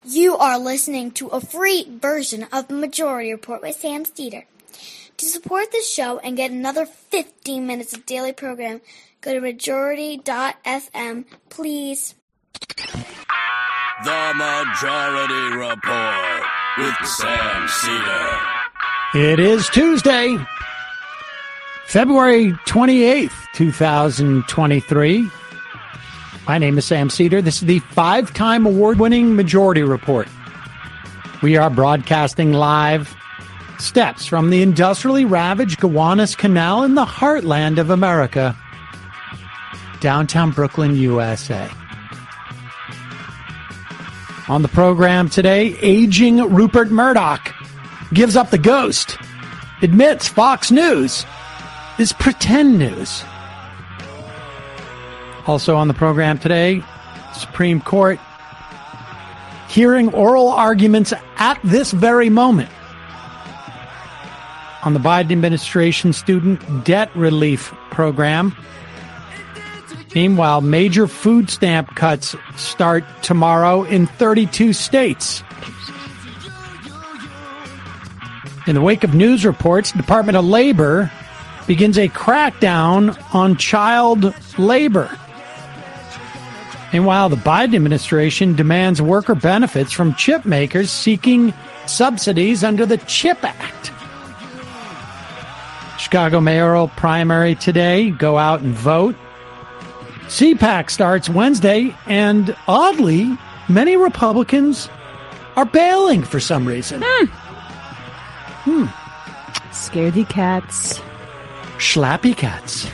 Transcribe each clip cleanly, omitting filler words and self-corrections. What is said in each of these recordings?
You are listening to a free version of Majority Report with Sam Steeder. To support this show and get another 15 minutes of daily program, go to majority.fm, please. The Majority Report with Sam Steeder. It is Tuesday, February 28th, 2023. My name is Sam Steeder. This is the 5-time award-winning Majority Report. We are broadcasting live steps from the industrially ravaged Gowanus Canal in the heartland of America, downtown Brooklyn, USA. On the program today, aging Rupert Murdoch gives up the ghost, admits Fox News is pretend news. Also on the program today, Supreme Court hearing oral arguments at this very moment on the Biden administration student debt relief program. Meanwhile, major food stamp cuts start tomorrow in 32 states. In the wake of news reports, the Department of Labor begins a crackdown on child labor. Meanwhile, the Biden administration demands worker benefits from chip makers seeking subsidies under the CHIP Act. Chicago mayoral primary today. Go out and vote. CPAC starts Wednesday, and oddly, many Republicans are bailing for some reason. Scaredy cats. Schlappy cats.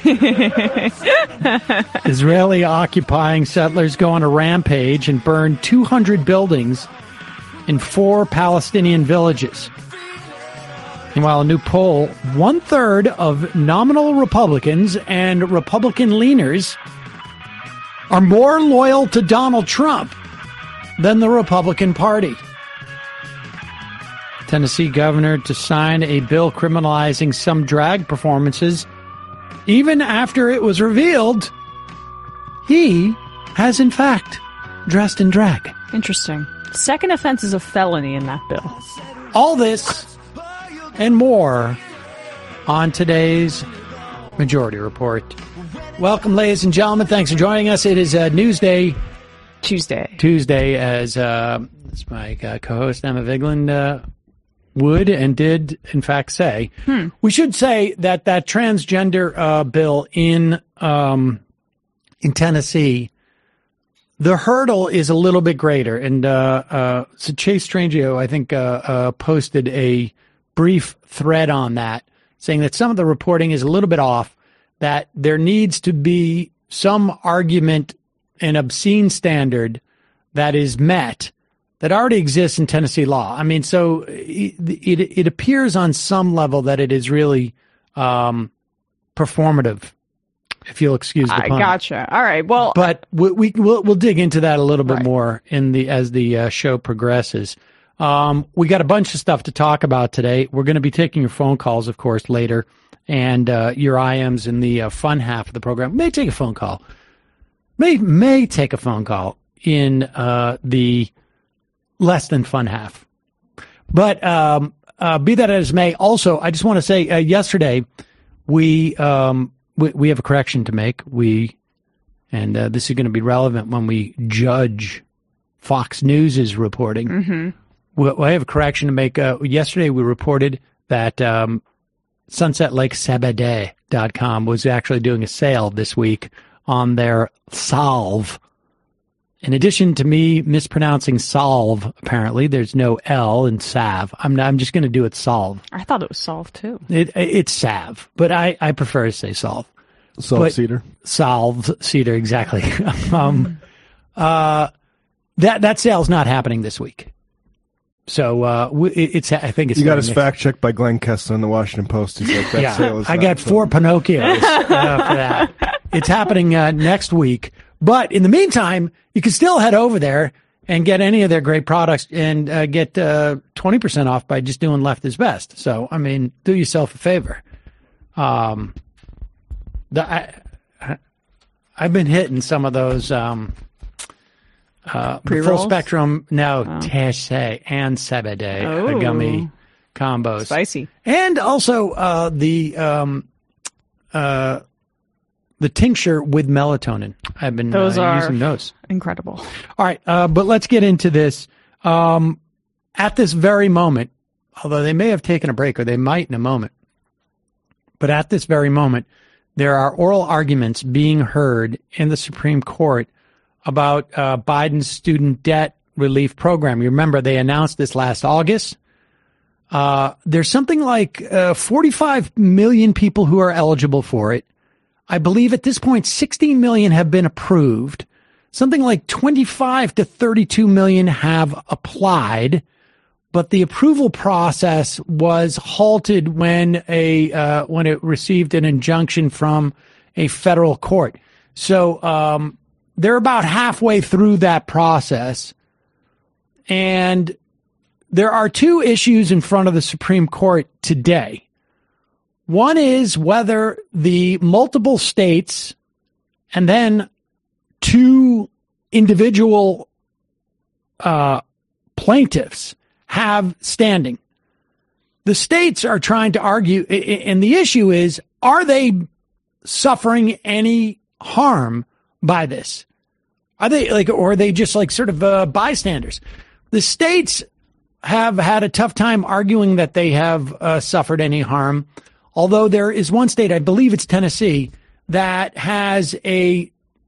Israeli occupying settlers go on a rampage and burn 200 buildings in 4 Palestinian villages. Meanwhile, a new poll, 1/3 of nominal Republicans and Republican leaners are more loyal to Donald Trump than the Republican Party. Tennessee governor to sign a bill criminalizing some drag performances, even after it was revealed he has, in fact, dressed in drag. Interesting. Second offense is a felony in that bill. All this and more on today's Majority Report. Welcome, ladies and gentlemen. Thanks for joining us. It is Tuesday, as my co-host Emma Vigeland would and did, in fact, say. We should say that transgender bill in Tennessee, the hurdle is a little bit greater. And so Chase Strangio, I think, posted a brief thread on that, saying that some of the reporting is a little bit off, that there needs to be some argument, an obscene standard that is met that already exists in Tennessee law. I mean, so it appears on some level that it is really performative, if you'll excuse the pun. I gotcha. All right. Well, but we'll dig into that a little bit more as the show progresses. We got a bunch of stuff to talk about today. We're going to be taking your phone calls, of course, later, and your IMs in the fun half of the program. May take a phone call. May take a phone call in the less than fun half. But be that as may, also, I just want to say yesterday we have a correction to make. And this is going to be relevant when we judge Fox News' reporting. Mm-hmm. I have a correction to make. Yesterday we reported that SunsetLakeCBD.com was actually doing a sale this week on their Salve. In addition to me mispronouncing Salve, apparently, there's no L in Salve. I'm just going to do it Salve. I thought it was Salve, too. It's Salve, but I prefer to say Salve. Salve Cedar. Salve Cedar, exactly. That sale's not happening this week. So I think it's. You got his fact checked by Glenn Kessler in the Washington Post. He's like, that sale is. I got 4 Pinocchios for that. It's happening next week. But in the meantime, you can still head over there and get any of their great products and get 20% off by just doing Left is Best. So, I mean, do yourself a favor. I've been hitting some of those the Pre-rolls? full spectrum, Taché and CBD gummy combos. Spicy. And also the tincture with melatonin. I've been using those. Incredible. All right, but let's get into this. At this very moment, although they may have taken a break, or they might in a moment, but at this very moment, there are oral arguments being heard in the Supreme Court about Biden's student debt relief program. You remember they announced this last August. There's something like 45 million people who are eligible for it. I believe at this point, 16 million have been approved. Something like 25 to 32 million have applied, but the approval process was halted when it received an injunction from a federal court. So they're about halfway through that process, and there are two issues in front of the Supreme Court today. One is whether the multiple states and then two individual plaintiffs have standing. The states are trying to argue, and the issue is, are they suffering any harm by this? Are they or are they just sort of bystanders? The states have had a tough time arguing that they have suffered any harm. Although there is one state, I believe it's Tennessee, that has a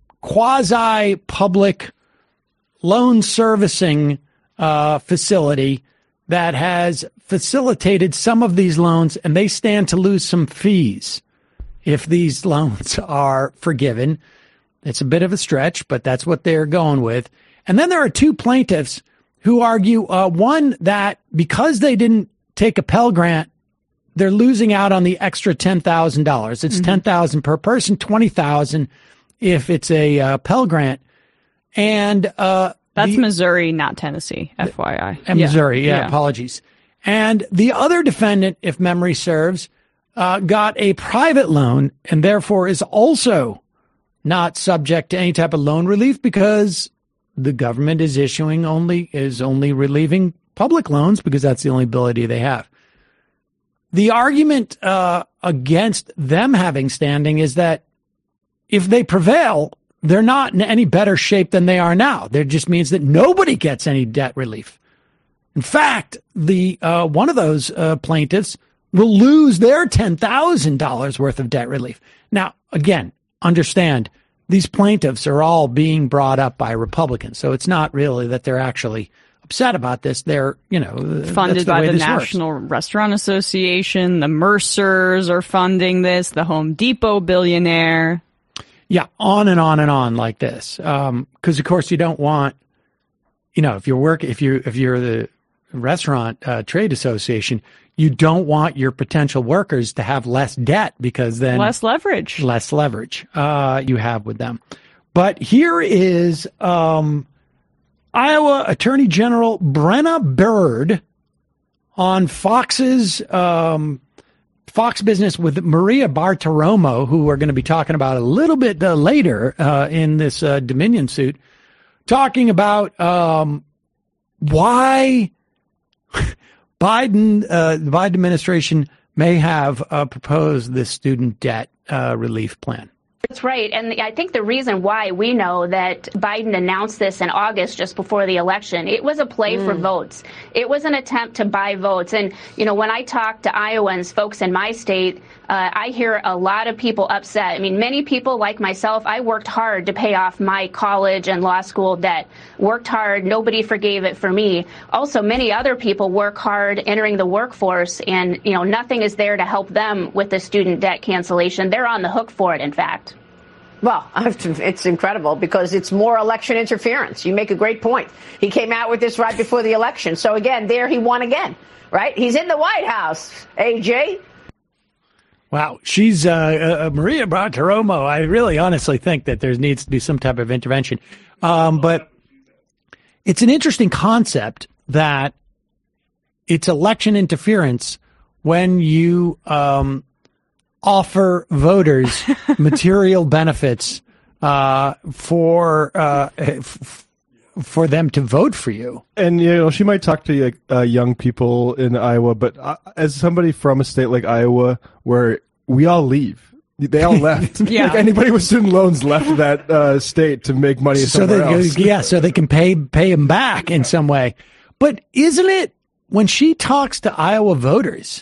quasi-public loan servicing facility that has facilitated some of these loans, and they stand to lose some fees if these loans are forgiven. It's a bit of a stretch, but that's what they're going with. And then there are two plaintiffs who argue, one, that because they didn't take a Pell Grant, they're losing out on the extra $10,000. It's $10,000 per person, $20,000 if it's a Pell Grant. And that's Missouri, not Tennessee, FYI. And Missouri, apologies. And the other defendant, if memory serves, got a private loan and therefore is also not subject to any type of loan relief because the government is only relieving public loans because that's the only ability they have. The argument against them having standing is that if they prevail, they're not in any better shape than they are now. That just means that nobody gets any debt relief. In fact, the one of those plaintiffs will lose their $10,000 worth of debt relief. Now, again, understand these plaintiffs are all being brought up by Republicans, so it's not really that they're actually upset about this. They're, funded by the National Restaurant Association. The Mercers are funding this. The Home Depot billionaire. Yeah, on and on and on like this. Because of course you don't want, if you're the restaurant trade association, you don't want your potential workers to have less debt because then less leverage you have with them. But here is Iowa Attorney General Brenna Bird on Fox's Fox Business with Maria Bartiromo, who we're going to be talking about a little bit later in this Dominion suit, talking about why the Biden administration may have proposed this student debt relief plan. That's right. And I think the reason why we know that Biden announced this in August just before the election, it was a play for votes. It was an attempt to buy votes. And, when I talk to Iowans, folks in my state, I hear a lot of people upset. I mean, many people like myself, I worked hard to pay off my college and law school debt. Worked hard. Nobody forgave it for me. Also, many other people work hard entering the workforce, and, nothing is there to help them with the student debt cancellation. They're on the hook for it, in fact. Well, it's incredible because it's more election interference. You make a great point. He came out with this right before the election. So, again, there he won again, right? He's in the White House, AJ. Wow. She's Maria Bartiromo. I really honestly think that there needs to be some type of intervention. But it's an interesting concept that it's election interference when you offer voters material benefits for for them to vote for you. And, she might talk to young people in Iowa, but as somebody from a state like Iowa where we all leave, they all left. Yeah. Anybody with student loans left that state to make money somewhere else. Yeah, so they can pay them back in some way. But isn't it, when she talks to Iowa voters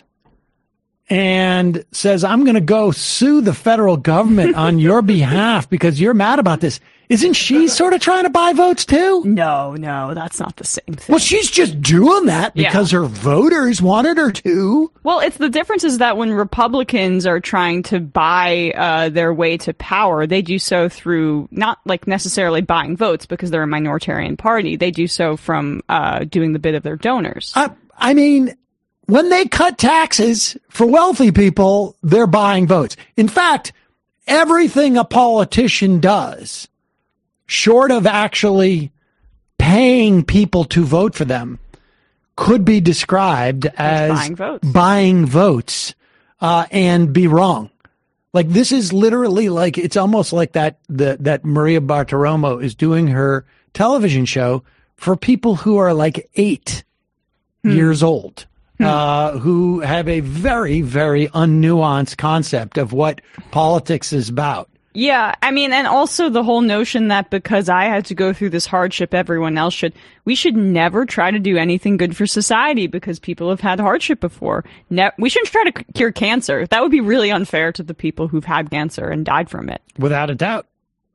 and says, I'm going to go sue the federal government on your behalf because you're mad about this, isn't she sort of trying to buy votes too? No, that's not the same thing. Well, she's just doing that because her voters wanted her to. Well, it's the difference is that when Republicans are trying to buy their way to power, they do so through not like necessarily buying votes because they're a minoritarian party. They do so from doing the bid of their donors. I mean, when they cut taxes for wealthy people, they're buying votes. In fact, everything a politician does, short of actually paying people to vote for them, could be described as buying votes and be wrong. Like, this is literally like, it's almost like that Maria Bartiromo is doing her television show for people who are like 8 years old, who have a very, very unnuanced concept of what politics is about. Yeah, I mean, and also the whole notion that because I had to go through this hardship, everyone else should. We should never try to do anything good for society because people have had hardship before. We shouldn't try to cure cancer. That would be really unfair to the people who've had cancer and died from it. Without a doubt.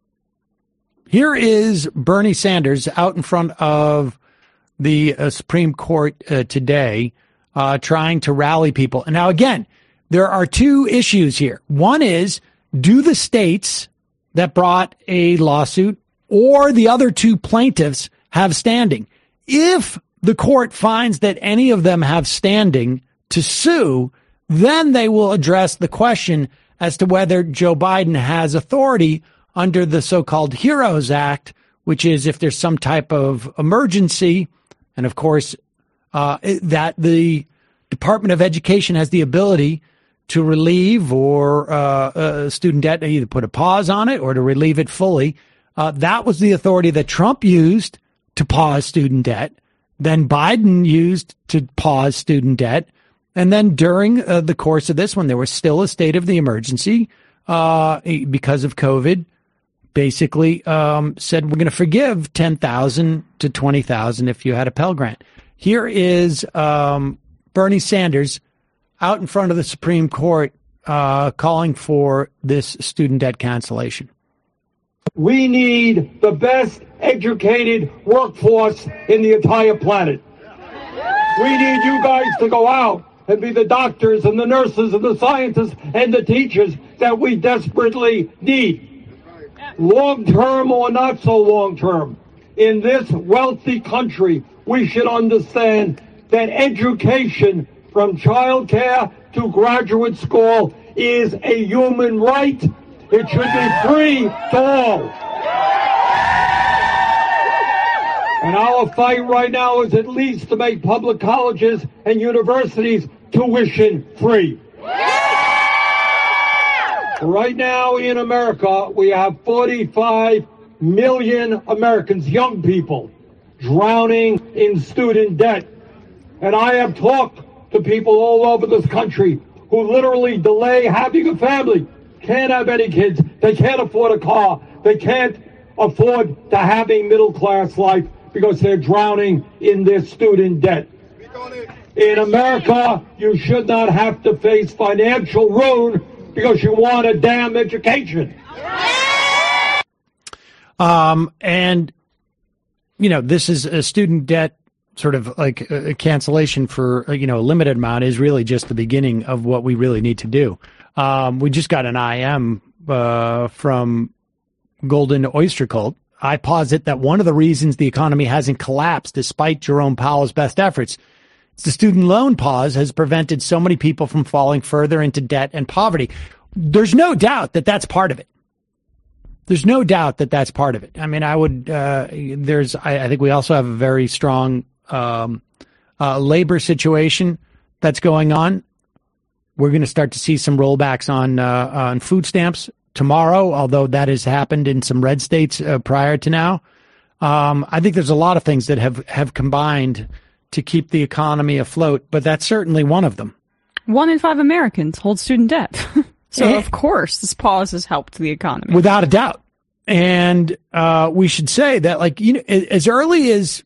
Here is Bernie Sanders out in front of the Supreme Court today, trying to rally people. And now, again, there are 2 issues here. One is, do the states that brought a lawsuit or the other 2 plaintiffs have standing? If the court finds that any of them have standing to sue, then they will address the question as to whether Joe Biden has authority under the so-called HEROES Act, which is if there's some type of emergency, and of course, that the Department of Education has the ability to relieve or student debt, either put a pause on it or to relieve it fully. That was the authority that Trump used to pause student debt. Then Biden used to pause student debt. And then during the course of this, when there was still a state of the emergency because of COVID, basically said we're going to forgive $10,000 to $20,000 if you had a Pell Grant. Here is Bernie Sanders out in front of the Supreme Court calling for this student debt cancellation. We need the best educated workforce in the entire planet. We need you guys to go out and be the doctors and the nurses and the scientists and the teachers that we desperately need. Long-term or not so long-term, in this wealthy country, we should understand that education from childcare to graduate school is a human right. It should be free to all. And our fight right now is at least to make public colleges and universities tuition free. Right now in America, we have 45 million Americans, young people, drowning in student debt. And I have talked to people all over this country who literally delay having a family, can't have any kids, they can't afford a car, they can't afford to have a middle-class life because they're drowning in their student debt. In America, you should not have to face financial ruin because you want a damn education. And, you know, this is a student debt sort of like a cancellation for, a limited amount is really just the beginning of what we really need to do. We just got an IM from Golden Oyster Cult. I posit that one of the reasons the economy hasn't collapsed despite Jerome Powell's best efforts is the student loan pause has prevented so many people from falling further into debt and poverty. There's no doubt that that's part of it. There's no doubt that that's part of it. I mean, I think we also have a very strong labor situation that's going on. We're going to start to see some rollbacks on food stamps tomorrow, although that has happened in some red states prior to now. I think there's a lot of things that have combined to keep the economy afloat, but that's certainly one of them. 1 in 5 Americans hold student debt. So, of course, this pause has helped the economy. Without a doubt. And we should say that, like, you know, as early as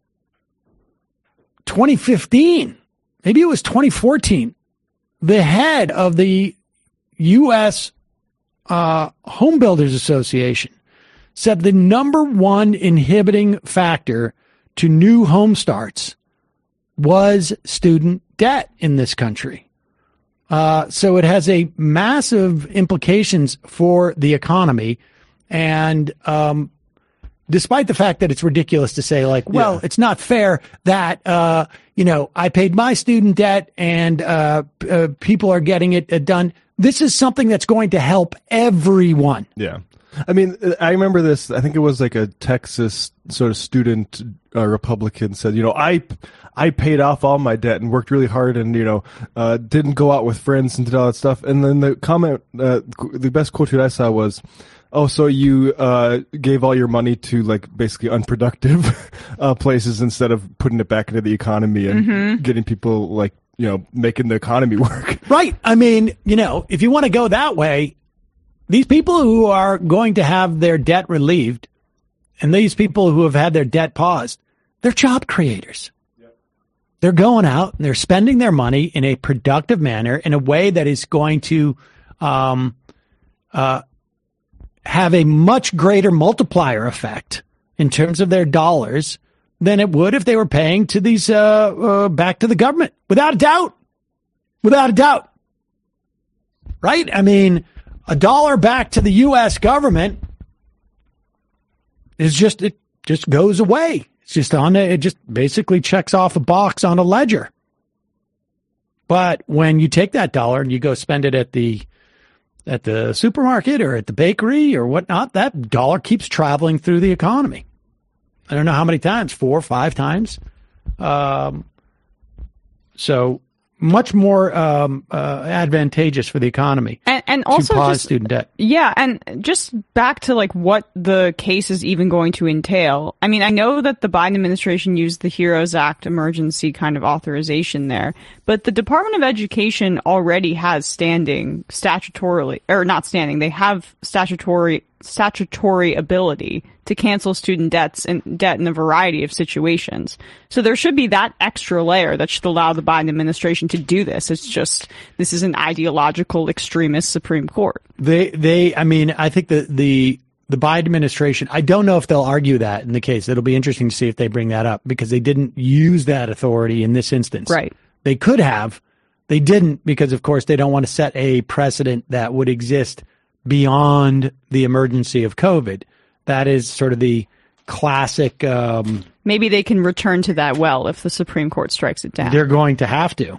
2015, maybe it was 2014, the head of the U.S. Home Builders Association said the number one inhibiting factor to new home starts was student debt in this country. So it has a massive implications for the economy. And despite the fact that it's ridiculous to say, like, well, it's not fair that, you know, I paid my student debt and people are getting it done. This is something that's going to help everyone. Yeah. I mean, I remember this. I think it was like a Texas sort of student Republican said, you know, I paid off all my debt and worked really hard and, you know, didn't go out with friends and did all that stuff. And then the comment, the best quote I saw was, oh, so you gave all your money to, like, basically unproductive places instead of putting it back into the economy and getting people, like, you know, making the economy work. Right. I mean, you know, if you want to go that way, these people who are going to have their debt relieved and these people who have had their debt paused, they're job creators. Yep. They're going out and they're spending their money in a productive manner in a way that is going to have a much greater multiplier effect in terms of their dollars than it would if they were paying to these back to the government. Without a doubt. Without a doubt. Right? I mean, $1 back to the U.S. government is just, it just goes away. It's just it just basically checks off a box on a ledger. But when you take that dollar and you go spend it at the supermarket or at the bakery or whatnot, that dollar keeps traveling through the economy. I don't know how many times, 4 or 5 times. So much more advantageous for the economy and also to pause just, student debt. Yeah, and just back to, like, what the case is even going to entail. I mean, I know that the Biden administration used the HEROES Act emergency kind of authorization there, but the Department of Education already has standing statutorily, or not standing, they have statutory ability to cancel student debt in a variety of situations. So there should be that extra layer that should allow the Biden administration to do this. It's just, this is an ideological extremist Supreme Court. I mean, I think the Biden administration, I don't know if they'll argue that in the case. It'll be interesting to see if they bring that up because they didn't use that authority in this instance. Right. They could have. They didn't because, of course, they don't want to set a precedent that would exist beyond the emergency of COVID. That is sort of the classic. Maybe they can return to that well if the Supreme Court strikes it down. They're going to have to,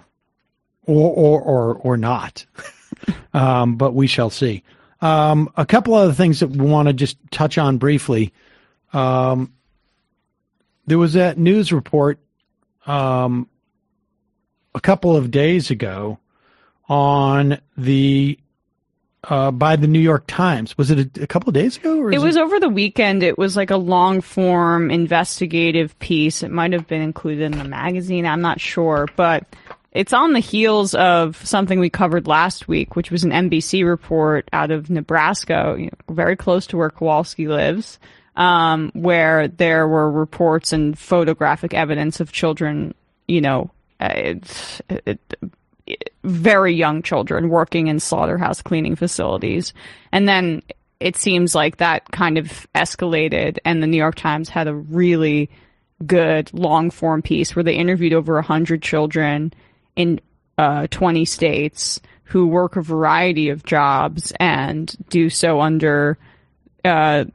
or not. But we shall see. A couple other things that we want to just touch on briefly. There was that news report a couple of days ago on the by the New York Times. Was it a couple of days ago? Or it was over the weekend. It was like a long-form investigative piece. It might have been included in the magazine. I'm not sure. But it's on the heels of something we covered last week, which was an NBC report out of Nebraska, very close to where Kowalski lives, where there were reports and photographic evidence of children, very young children working in slaughterhouse cleaning facilities. And then it seems like that kind of escalated, and the New York Times had a really good long-form piece where they interviewed over 100 children in 20 states who work a variety of jobs and do so under in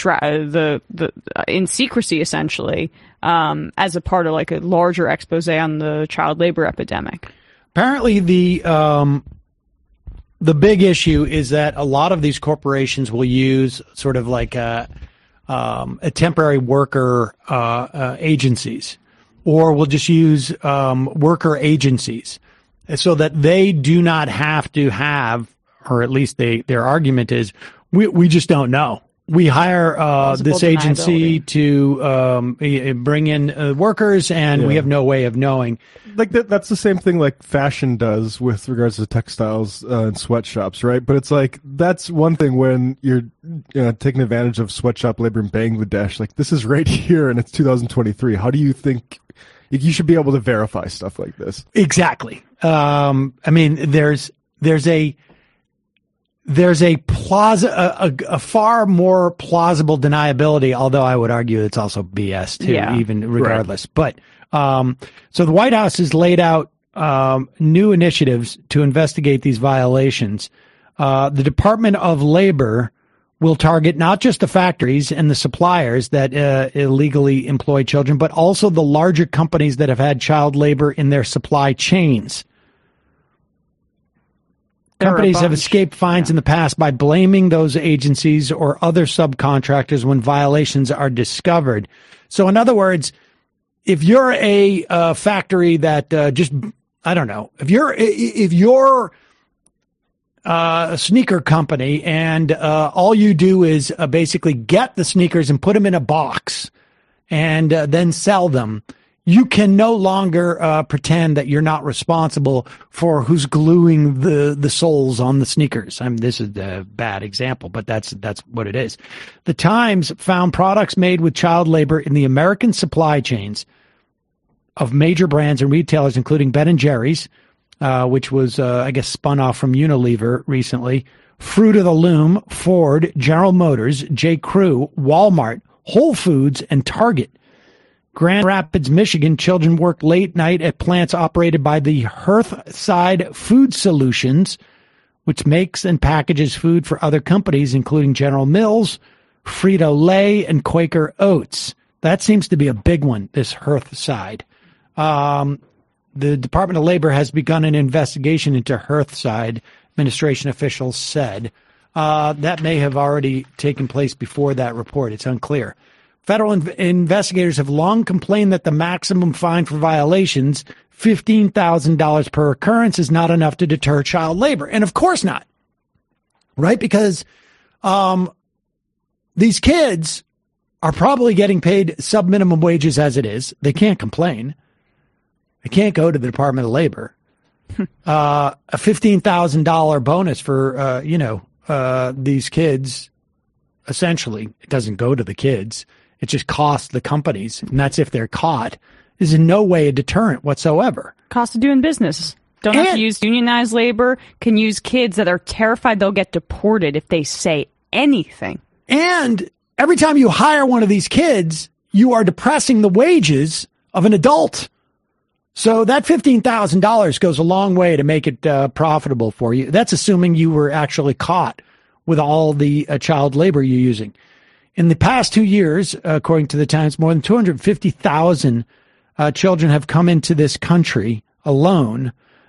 secrecy, essentially, as a part of like a larger expose on the child labor epidemic. Apparently, the big issue is that a lot of these corporations will use sort of like a temporary worker agencies, or will just use worker agencies, so that they do not have to have, or at least their argument is, we just don't know. we hire this agency to bring in workers, and we have no way of knowing. Like that's the same thing like fashion does with regards to textiles and sweatshops, right? But it's like that's one thing when you're taking advantage of sweatshop labor in Bangladesh. Like this is right here, and it's 2023. How do you think you should be able to verify stuff like this? Exactly. I mean, there's a far more plausible deniability, although I would argue it's also BS too, even regardless. Right. But so the White House has laid out new initiatives to investigate these violations. The Department of Labor will target not just the factories and the suppliers that illegally employ children, but also the larger companies that have had child labor in their supply chains. Companies have escaped fines in the past by blaming those agencies or other subcontractors when violations are discovered. So in other words, if you're a factory that if you're a sneaker company and all you do is basically get the sneakers and put them in a box and then sell them, you can no longer pretend that you're not responsible for who's gluing the soles on the sneakers. I mean, this is a bad example, but that's what it is. The Times found products made with child labor in the American supply chains of major brands and retailers, including Ben & Jerry's, which was, I guess, spun off from Unilever recently, Fruit of the Loom, Ford, General Motors, J. Crew, Walmart, Whole Foods, and Target. Grand Rapids, Michigan, children work late night at plants operated by the Hearthside Food Solutions, which makes and packages food for other companies, including General Mills, Frito-Lay, and Quaker Oats. That seems to be a big one, this Hearthside. The Department of Labor has begun an investigation into Hearthside, administration officials said. That may have already taken place before that report. It's unclear. Federal investigators have long complained that the maximum fine for violations, $15,000 per occurrence, is not enough to deter child labor. And of course not, right? Because these kids are probably getting paid sub-minimum wages as it is. They can't complain. They can't go to the Department of Labor. A $15,000 bonus for, these kids, essentially, it doesn't go to the kids. It just costs the companies, and that's if they're caught, is in no way a deterrent whatsoever. Cost of doing business. Don't have to use unionized labor, can use kids that are terrified they'll get deported if they say anything. And every time you hire one of these kids, you are depressing the wages of an adult. So that $15,000 goes a long way to make it profitable for you. That's assuming you were actually caught with all the child labor you're using. In the past 2 years, according to the Times, more than 250,000 children have come into this country alone.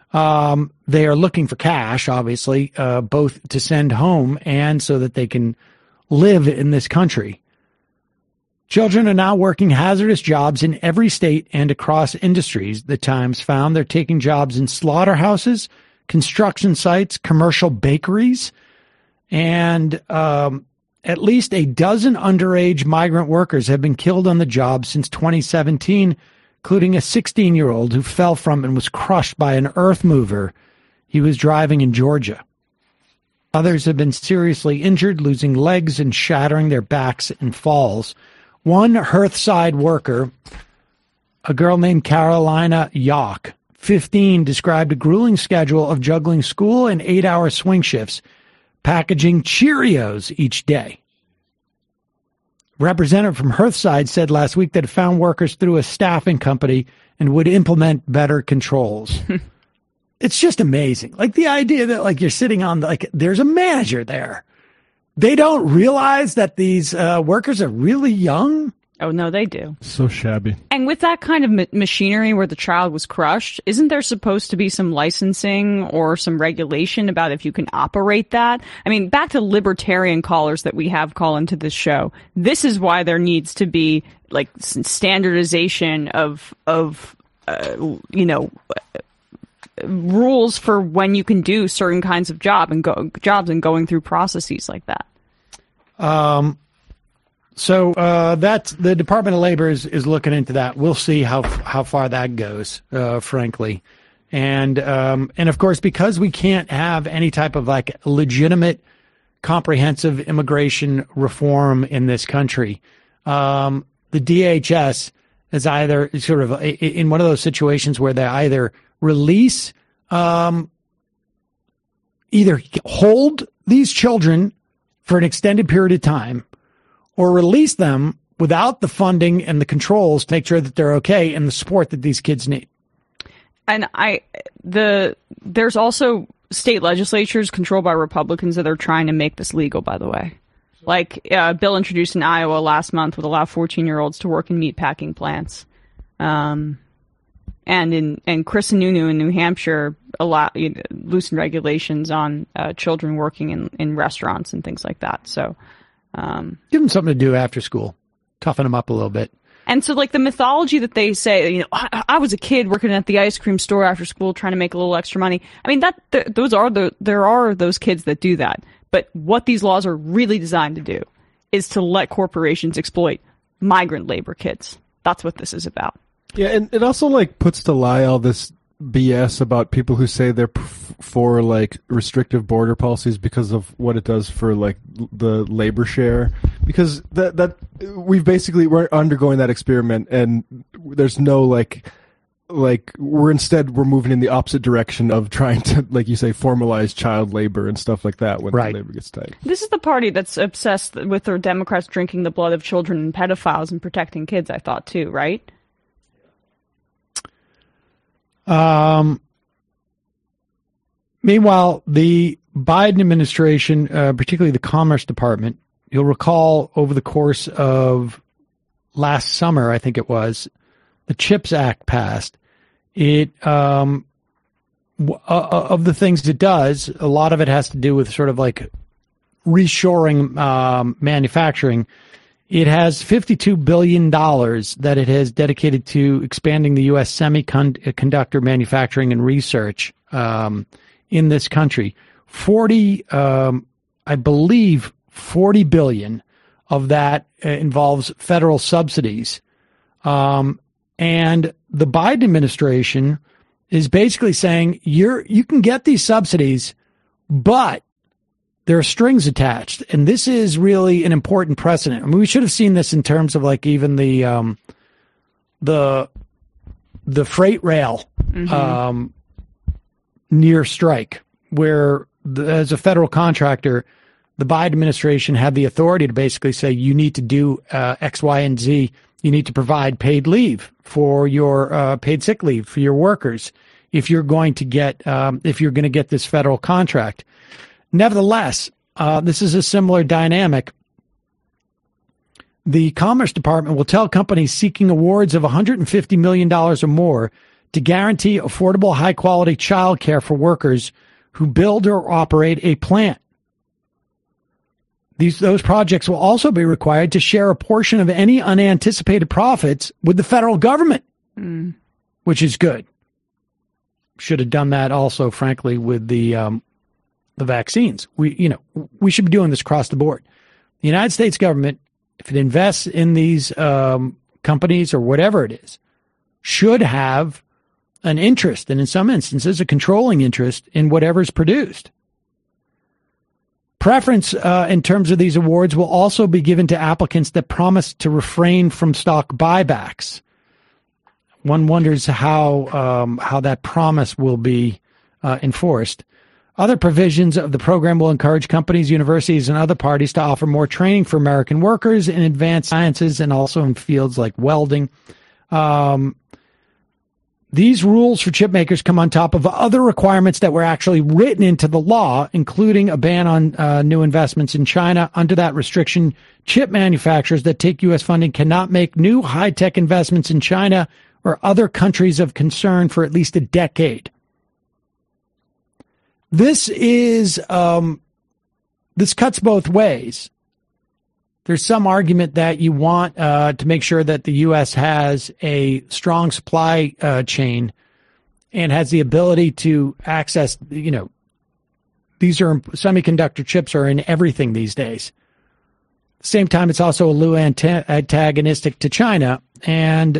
They are looking for cash, obviously, both to send home and so that they can live in this country. Children are now working hazardous jobs in every state and across industries, the Times found. They're taking jobs in slaughterhouses, construction sites, commercial bakeries, and at least a dozen underage migrant workers have been killed on the job since 2017, including a 16-year-old who fell from and was crushed by an earth mover. He was driving in Georgia. Others have been seriously injured, losing legs and shattering their backs in falls. One Hearthside worker, a girl named Carolina Yawk, 15, described a grueling schedule of juggling school and 8-hour swing shifts, packaging Cheerios each day. Representative from Hearthside said last week that it found workers through a staffing company and would implement better controls. It's just amazing. Like the idea that like you're sitting on there's a manager there. They don't realize that these workers are really young. Oh, no, they do. So shabby. And with that kind of machinery where the child was crushed, isn't there supposed to be some licensing or some regulation about if you can operate that? I mean, back to libertarian callers that we have call into this show. This is why there needs to be like standardization of rules for when you can do certain kinds of jobs and going through processes like that. So that's the Department of Labor is looking into that. We'll see how far that goes, frankly. And of course, because we can't have any type of like legitimate, comprehensive immigration reform in this country, the DHS is either sort of in one of those situations where they either release, either hold these children for an extended period of time, or release them without the funding and the controls to make sure that they're okay and the support that these kids need. And there's also state legislatures controlled by Republicans that are trying to make this legal, by the way. Like a bill introduced in Iowa last month would allow 14-year-olds to work in meatpacking plants. And Chris Sununu in New Hampshire loosened regulations on children working in restaurants and things like that. So give them something to do after school. Toughen them up a little bit. And so, like, the mythology that they say, I was a kid working at the ice cream store after school trying to make a little extra money. I mean, there are those kids that do that. But what these laws are really designed to do is to let corporations exploit migrant labor kids. That's what this is about. Yeah, and it also, like, puts to lie all this BS about people who say they're for, like, restrictive border policies because of what it does for, like, the labor share. Because that we're undergoing that experiment, and there's no, like we're moving in the opposite direction of trying to, like you say, formalize child labor and stuff like that when the labor gets tight. This is the party that's obsessed with their Democrats drinking the blood of children and pedophiles and protecting kids, I thought, too, right? Meanwhile, the Biden administration, particularly the Commerce Department, you'll recall over the course of last summer, I think it was, the CHIPS Act passed. It, of the things it does, a lot of it has to do with sort of like reshoring, manufacturing. It has $52 billion that it has dedicated to expanding the U.S. semiconductor manufacturing and research in this country. I believe $40 billion of that involves federal subsidies. And the Biden administration is basically saying you can get these subsidies, but there are strings attached, and this is really an important precedent. I mean, we should have seen this in terms of like even the freight rail near strike, where as a federal contractor, the Biden administration had the authority to basically say you need to do X, Y, and Z. You need to provide paid leave for your paid sick leave for your workers if you're going to get this federal contract. Nevertheless, this is a similar dynamic. The Commerce Department will tell companies seeking awards of $150 million or more to guarantee affordable, high-quality child care for workers who build or operate a plant. Those projects will also be required to share a portion of any unanticipated profits with the federal government, which is good. Should have done that also, frankly, with the vaccines. We should be doing this across the board. The United States government, if it invests in these companies or whatever it is, should have an interest, and in some instances, a controlling interest in whatever's produced. Preference in terms of these awards will also be given to applicants that promise to refrain from stock buybacks. One wonders how that promise will be enforced. Other provisions of the program will encourage companies, universities, and other parties to offer more training for American workers in advanced sciences and also in fields like welding. These rules for chip makers come on top of other requirements that were actually written into the law, including a ban on new investments in China. Under that restriction, chip manufacturers that take U.S. funding cannot make new high-tech investments in China or other countries of concern for at least a decade. This is this cuts both ways. There's some argument that you want to make sure that the U.S. has a strong supply chain and has the ability to access, these are semiconductor chips are in everything these days. same time, it's also a little antagonistic to China, and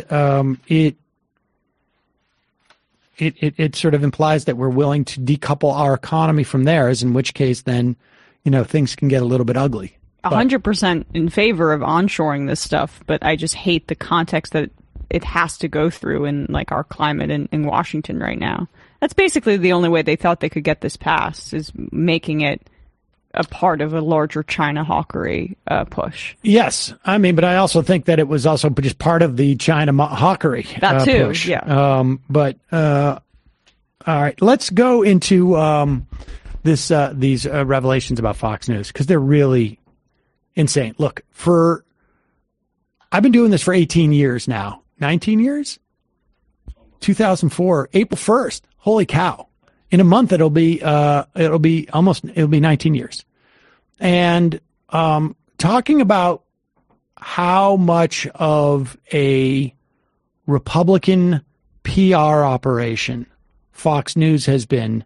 it sort of implies that we're willing to decouple our economy from theirs, in which case then, things can get a little bit ugly. 100% in favor of onshoring this stuff, but I just hate the context that it has to go through in like our climate in Washington right now. That's basically the only way they thought they could get this passed, is making it a part of a larger China hawkery push. Yes. But I also think that it was also just part of the China hawkery that too, push. Yeah. All right, let's go into these revelations about Fox News, because they're really insane. Look, I've been doing this for 18 years now. 19 years? 2004, April 1st. Holy cow. In a month, it'll be 19 years. And talking about how much of a Republican PR operation Fox News has been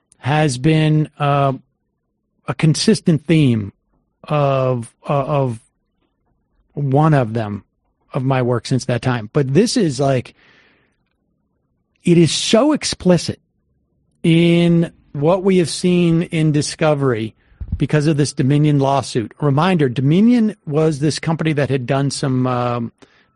a consistent theme of one of them of my work since that time. But this is it is so explicit in what we have seen in Discovery because of this Dominion lawsuit. A reminder, Dominion was this company that had done some,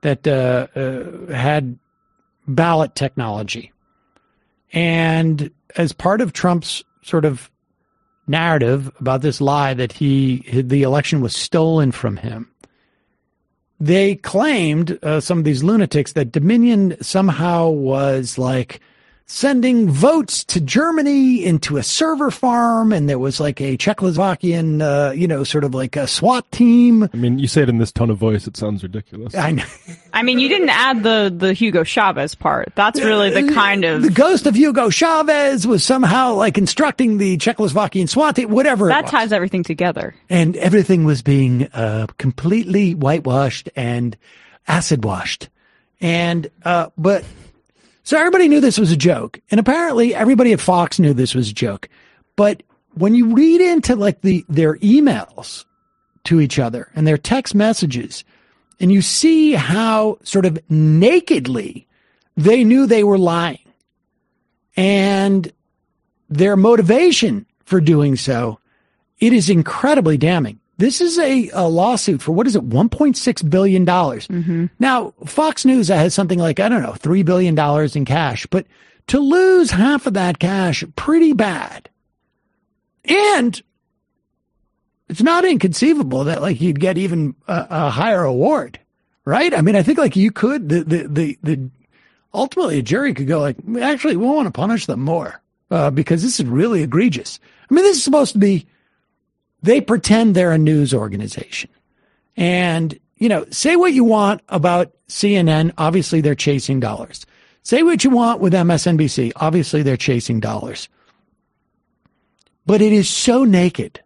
had ballot technology. And as part of Trump's sort of narrative about this lie that the election was stolen from him, they claimed, some of these lunatics, that Dominion somehow was sending votes to Germany into a server farm, and there was a Czechoslovakian, sort of a SWAT team. You say it in this tone of voice, it sounds ridiculous. I know. You didn't add the Hugo Chavez part. That's really the kind of... The ghost of Hugo Chavez was somehow, instructing the Czechoslovakian SWAT team, whatever that ties everything together. And everything was being completely whitewashed and acid washed. And, so everybody knew this was a joke. And apparently everybody at Fox knew this was a joke. But when you read into their emails to each other and their text messages, and you see how sort of nakedly they knew they were lying, and their motivation for doing so, it is incredibly damning. This is a lawsuit for, $1.6 billion. Mm-hmm. Now, Fox News has something $3 billion in cash, but to lose half of that cash, pretty bad. And it's not inconceivable that you'd get even a higher award, right? I think you could, ultimately a jury could go actually, we want to punish them more, because this is really egregious. This is supposed to be, they pretend they're a news organization. And, say what you want about CNN. Obviously, they're chasing dollars. Say what you want with MSNBC. Obviously, they're chasing dollars. But it is so naked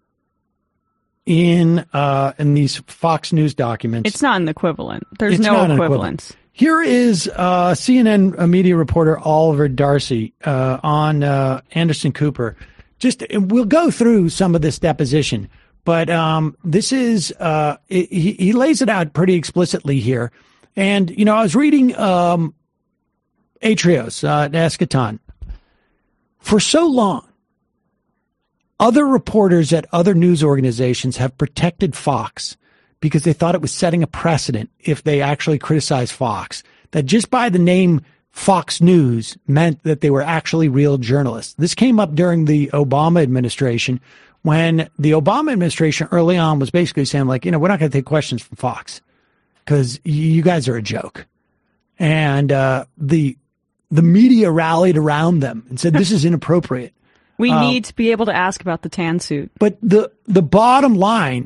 in these Fox News documents. It's not an equivalent. There's no equivalence. Here is CNN media reporter Oliver Darcy on Anderson Cooper. We'll go through some of this deposition, but this is he lays it out pretty explicitly here. And I was reading Atrios Eschaton. For so long, other reporters at other news organizations have protected Fox because they thought it was setting a precedent if they actually criticized Fox, that just by the name Fox News meant that they were actually real journalists. This came up during the Obama administration, when the Obama administration early on was basically saying we're not going to take questions from Fox because you guys are a joke. And the media rallied around them and said, this is inappropriate. We need to be able to ask about the tan suit. But the bottom line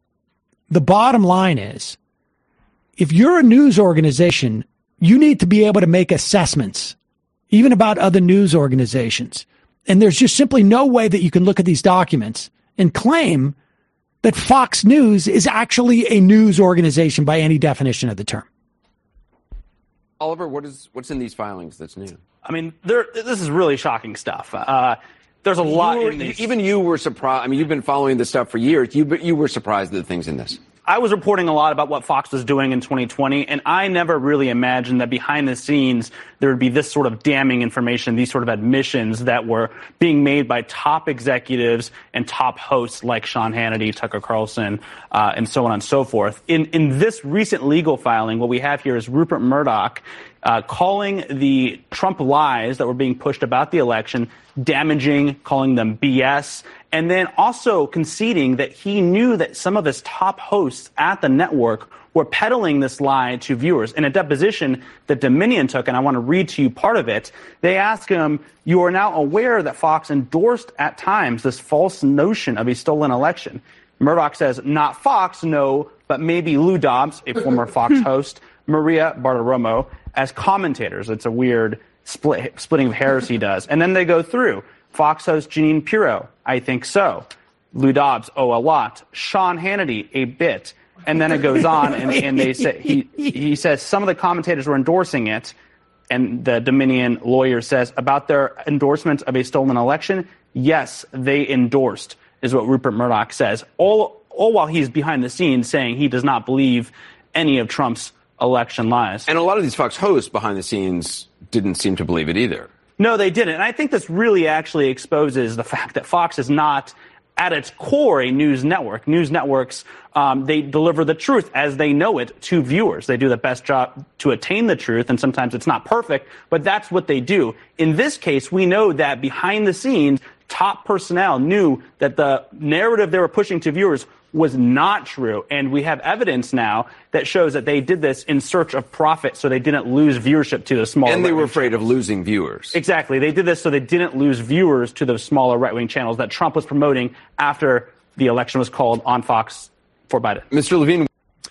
is, if you're a news organization, you need to be able to make assessments, even about other news organizations. And there's just simply no way that you can look at these documents and claim that Fox News is actually a news organization by any definition of the term. Oliver, what's in these filings that's new? This is really shocking stuff. There's a lot in these. Even you were surprised. You've been following this stuff for years. You were surprised at the things in this. I was reporting a lot about what Fox was doing in 2020, and I never really imagined that behind the scenes there would be this sort of damning information, these sort of admissions that were being made by top executives and top hosts like Sean Hannity, Tucker Carlson, and so on and so forth. In this recent legal filing, what we have here is Rupert Murdoch calling the Trump lies that were being pushed about the election damaging, calling them BS, and then also conceding that he knew that some of his top hosts at the network were peddling this lie to viewers. In a deposition that Dominion took, and I want to read to you part of it, they ask him, you are now aware that Fox endorsed at times this false notion of a stolen election. Murdoch says, not Fox, no, but maybe Lou Dobbs, a former Fox host, Maria Bartiromo, as commentators. It's a weird splitting of hairs he does. And then they go through. Fox host Jeanine Pirro, I think so. Lou Dobbs, oh, a lot. Sean Hannity, a bit. And then it goes on, and they say he says some of the commentators were endorsing it, and the Dominion lawyer says about their endorsement of a stolen election, yes, they endorsed, is what Rupert Murdoch says. All while he's behind the scenes saying he does not believe any of Trump's election lies. And a lot of these Fox hosts behind the scenes didn't seem to believe it either. No, they didn't. And I think this really actually exposes the fact that Fox is not, at its core, a news network. News networks, they deliver the truth as they know it to viewers. They do the best job to attain the truth, and sometimes it's not perfect, but that's what they do. In this case, we know that behind the scenes, top personnel knew that the narrative they were pushing to viewers was not true. And we have evidence now that shows that they did this in search of profit, so they didn't lose viewership to the smaller. And they were afraid of losing viewers. Exactly. They did this so they didn't lose viewers to those smaller right-wing channels that Trump was promoting after the election was called on Fox for Biden. Mr. Levine.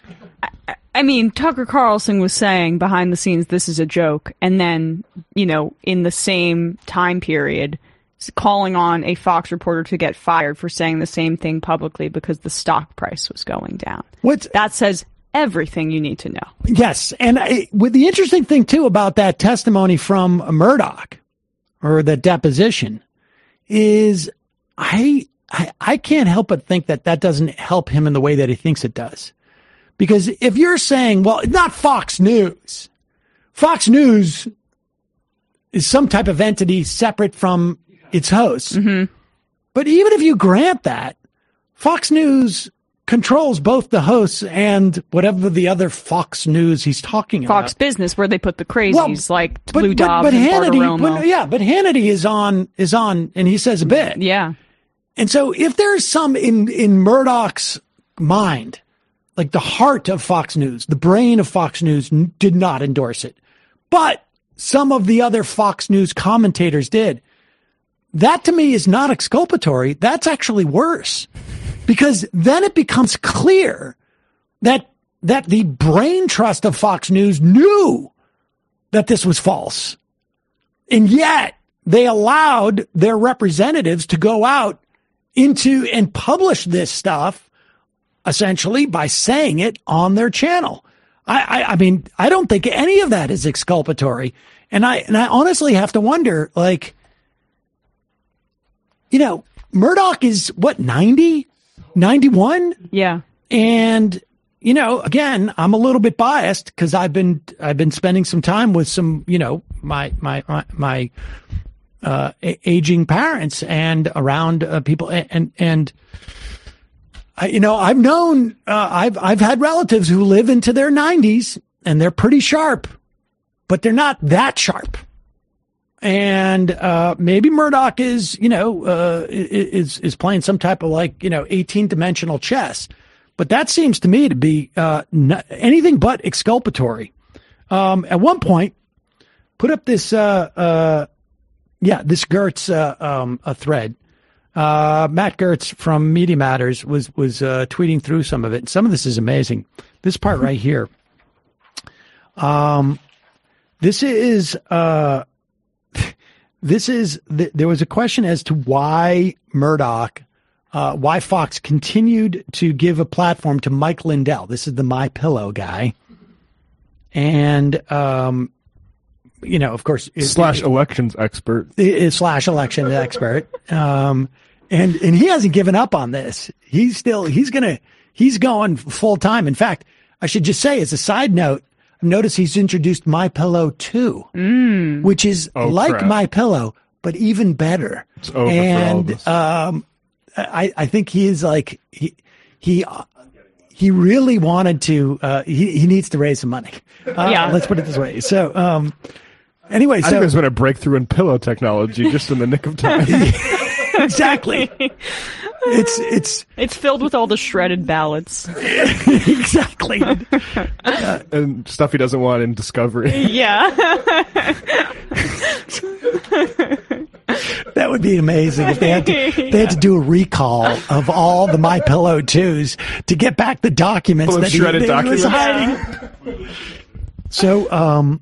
I mean, Tucker Carlson was saying behind the scenes, this is a joke. And then, in the same time period, calling on a Fox reporter to get fired for saying the same thing publicly because the stock price was going down. That says everything you need to know. Yes. And with the interesting thing, too, about that testimony from Murdoch, or the deposition, is I can't help but think that doesn't help him in the way that he thinks it does. Because if you're saying, well, not Fox News. Fox News is some type of entity separate from its hosts. Mm-hmm. But even if you grant that, Fox News controls both the hosts and whatever the other Fox News he's talking about. Fox Business, where they put the crazies like Lou Dobbs and Bartiromo. But Hannity is on, and he says a bit. Yeah. And so if there's some in Murdoch's mind, like the heart of Fox News, the brain of Fox News did not endorse it, but some of the other Fox News commentators did. That to me is not exculpatory. That's actually worse, because then it becomes clear that the brain trust of Fox News knew that this was false. And yet they allowed their representatives to go out into and publish this stuff essentially by saying it on their channel. I mean, I don't think any of that is exculpatory. And I honestly have to wonder, like, Murdoch is what, 90, 91? Yeah. And, again, I'm a little bit biased because I've been spending some time with some, my aging parents and around people. And I've known, I've had relatives who live into their 90s and they're pretty sharp, but they're not that sharp. And maybe Murdoch is playing some type of 18-dimensional chess. But that seems to me to be anything but exculpatory. At one point, put up this this Gertz thread. Matt Gertz from Media Matters was tweeting through some of it. Some of this is amazing. This part right here. There was a question as to why why Fox continued to give a platform to Mike Lindell. This is the MyPillow guy. And, of course. / elections expert. / election expert. And he hasn't given up on this. He's going he's going full time. In fact, I should just say, as a side note, notice he's introduced MyPillow 2, which is like MyPillow, but even better. It's over and for all of us. I think he is like he really wanted to. He needs to raise some money. Let's put it this way. So anyway, I think there's been a breakthrough in pillow technology just in the nick of time. Exactly. It's filled with all the shredded ballots. Exactly. And stuff he doesn't want in Discovery. Yeah. That would be amazing if they had to do a recall of all the MyPillow 2s to get back the documents Full of that shredded he was documents. hiding. So,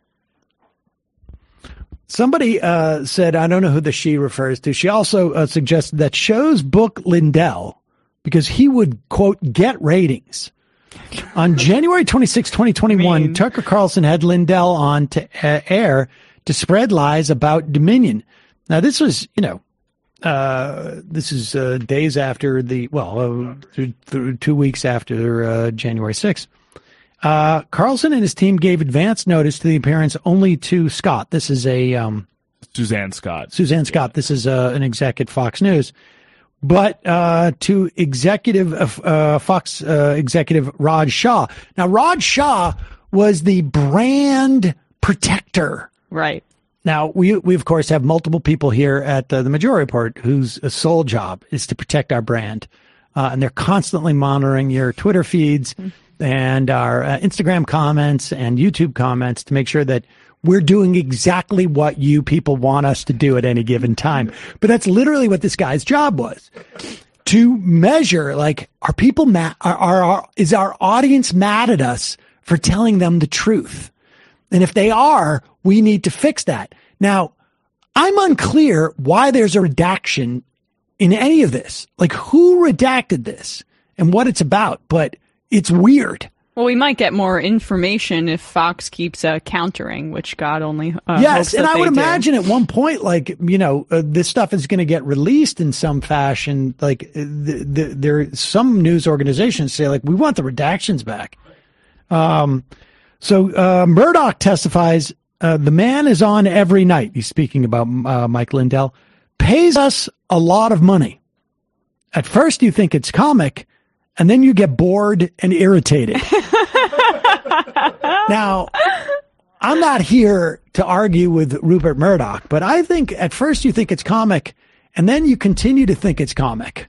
somebody said, I don't know who the she refers to. She also suggested that shows book Lindell because he would, quote, get ratings. On January 26, 2021, Tucker Carlson had Lindell on to air to spread lies about Dominion. Now, this was, this is days after through 2 weeks after January 6th. Carlson and his team gave advance notice to the appearance only to Scott. This is Suzanne Scott. Suzanne Scott. This is an exec at Fox News. But to Fox executive Raj Shah. Now, Raj Shah was the brand protector. Right. Now, we of course have multiple people here at the Majority Report whose sole job is to protect our brand. And they're constantly monitoring your Twitter feeds and our Instagram comments and YouTube comments to make sure that we're doing exactly what you people want us to do at any given time. But that's literally what this guy's job was. To measure, like, are people mad? Is our audience mad at us for telling them the truth? And if they are, we need to fix that. Now, I'm unclear why there's a redaction in any of this. Like, who redacted this and what it's about, but it's weird. Well, we might get more information if Fox keeps countering, which God only yes, hopes and that I would they imagine at one point, like, this stuff is going to get released in some fashion. Like, there some news organizations say, like, we want the redactions back. So Murdoch testifies, the man is on every night. He's speaking about Mike Lindell. Pays us a lot of money. At first you think it's comic, and then you get bored and irritated. Now, I'm not here to argue with Rupert Murdoch, but I think at first you think it's comic, and then you continue to think it's comic.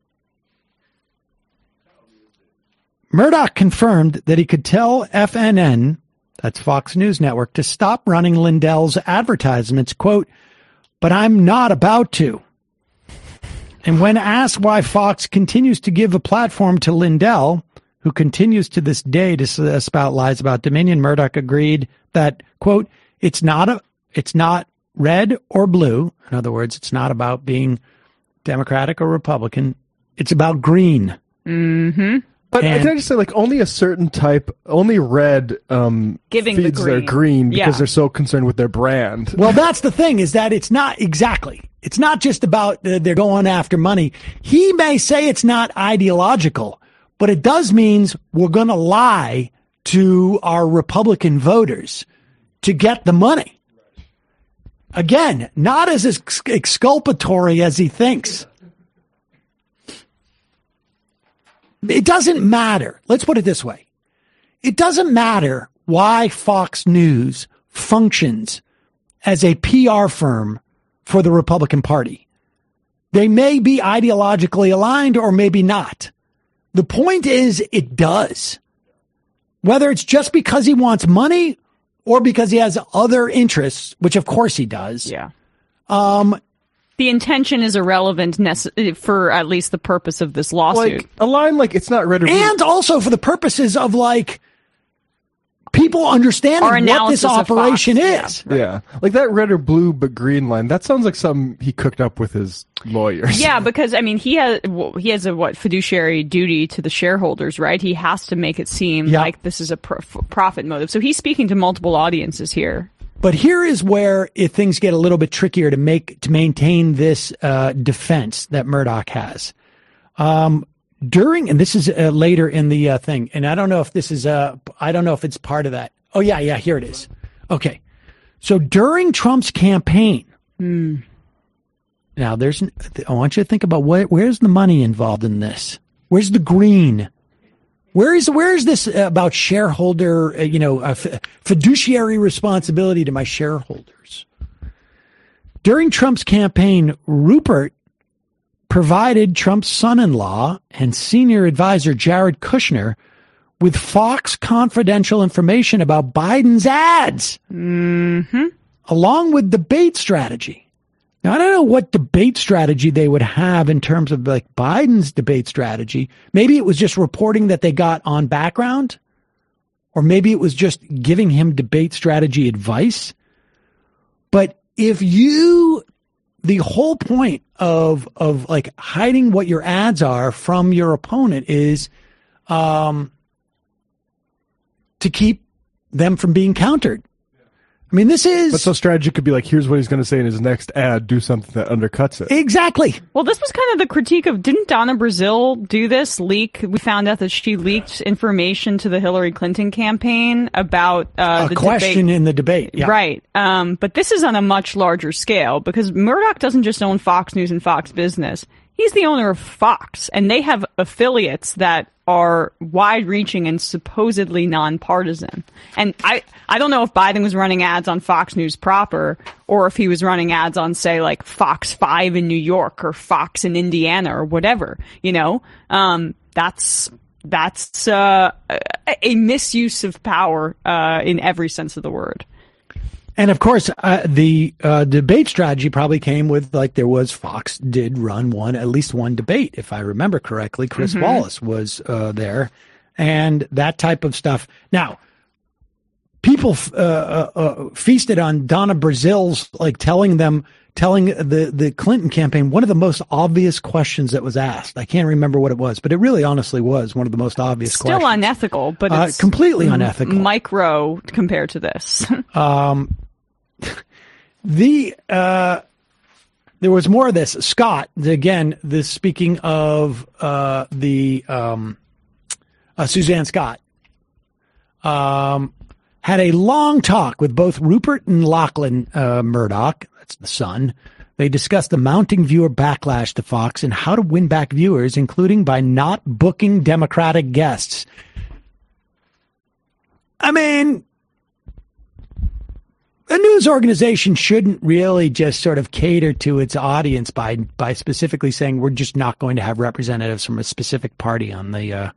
Murdoch confirmed that he could tell FNN, that's Fox News Network, to stop running Lindell's advertisements, quote, but I'm not about to. And when asked why Fox continues to give a platform to Lindell, who continues to this day to spout lies about Dominion, Murdoch agreed that, quote, it's not red or blue. In other words, it's not about being Democratic or Republican. It's about green. Mm-hmm. But can I just say, like, only a certain type, only red Giving feeds the their green because Yeah. they're so concerned with their brand. Well, that's the thing, is that it's not exactly. It's not just about they're going after money. He may say it's not ideological, but it does mean we're going to lie to our Republican voters to get the money. Again, not as exculpatory as he thinks. It doesn't matter. Let's put it this way. It doesn't matter why Fox News functions as a PR firm for the Republican Party. They may be ideologically aligned or maybe not. The point is, it does. Whether it's just because he wants money or because he has other interests, which of course he does. Yeah. The intention is irrelevant for at least the purpose of this lawsuit. Like, a line like it's not red or blue. And also for the purposes of, like, people understanding what this operation is. Yeah. Like that red or blue but green line, that sounds like something he cooked up with his lawyers. Yeah, because, I mean, he has a fiduciary duty to the shareholders, right? He has to make it seem like this is a profit motive. So he's speaking to multiple audiences here. But here is where things get a little bit trickier to maintain this defense that Murdoch has. during, and this is later in the thing, and I don't know if this is, I don't know if it's part of that. Oh, yeah, here it is. Okay. So during Trump's campaign, now I want you to think about where's the money involved in this? Where's the green? Where is this about shareholder, fiduciary responsibility to my shareholders? During Trump's campaign, Rupert provided Trump's son-in-law and senior advisor Jared Kushner with Fox confidential information about Biden's ads, along with debate strategy. Now, I don't know what debate strategy they would have in terms of like Biden's debate strategy. Maybe it was just reporting that they got on background, or maybe it was just giving him debate strategy advice. But if the whole point of like hiding what your ads are from your opponent is to keep them from being countered. I mean, this is... But so strategy could be like, here's what he's going to say in his next ad, do something that undercuts it. Exactly. Well, this was kind of the critique of, didn't Donna Brazile do this leak? We found out that she leaked information to the Hillary Clinton campaign about the question in the debate. Yeah. Right. But this is on a much larger scale because Murdoch doesn't just own Fox News and Fox Business. He's the owner of Fox, and they have affiliates that are wide-reaching and supposedly nonpartisan. And I don't know if Biden was running ads on Fox News proper or if he was running ads on, say, like Fox 5 in New York or Fox in Indiana or whatever, That's a misuse of power in every sense of the word. And of course, the debate strategy probably came with, like, Fox did run at least one debate, if I remember correctly. Chris Wallace was there, and that type of stuff. Now, people feasted on Donna Brazile's, like, telling the Clinton campaign one of the most obvious questions that was asked. I can't remember what it was, but it really honestly was one of the most obvious questions. Still unethical, but it's completely unethical. Micro compared to this. There was more of this. Scott, again, speaking of Suzanne Scott, had a long talk with both Rupert and Lachlan Murdoch. That's the son. They discussed the mounting viewer backlash to Fox and how to win back viewers, including by not booking Democratic guests. I mean, a news organization shouldn't really just sort of cater to its audience by specifically saying we're just not going to have representatives from a specific party on the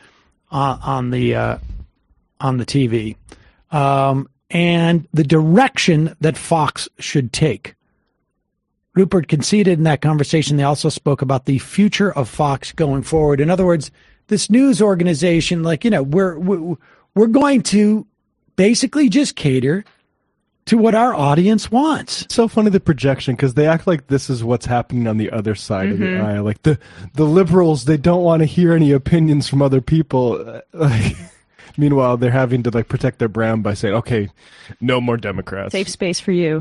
TV, and the direction that Fox should take. Rupert conceded in that conversation. They also spoke about the future of Fox going forward. In other words, this news organization, we're going to basically just cater to what our audience wants. It's so funny, the projection, because they act like this is what's happening on the other side of the aisle. Like the liberals, they don't want to hear any opinions from other people. Meanwhile, they're having to protect their brand by saying, okay, no more Democrats. Safe space for you.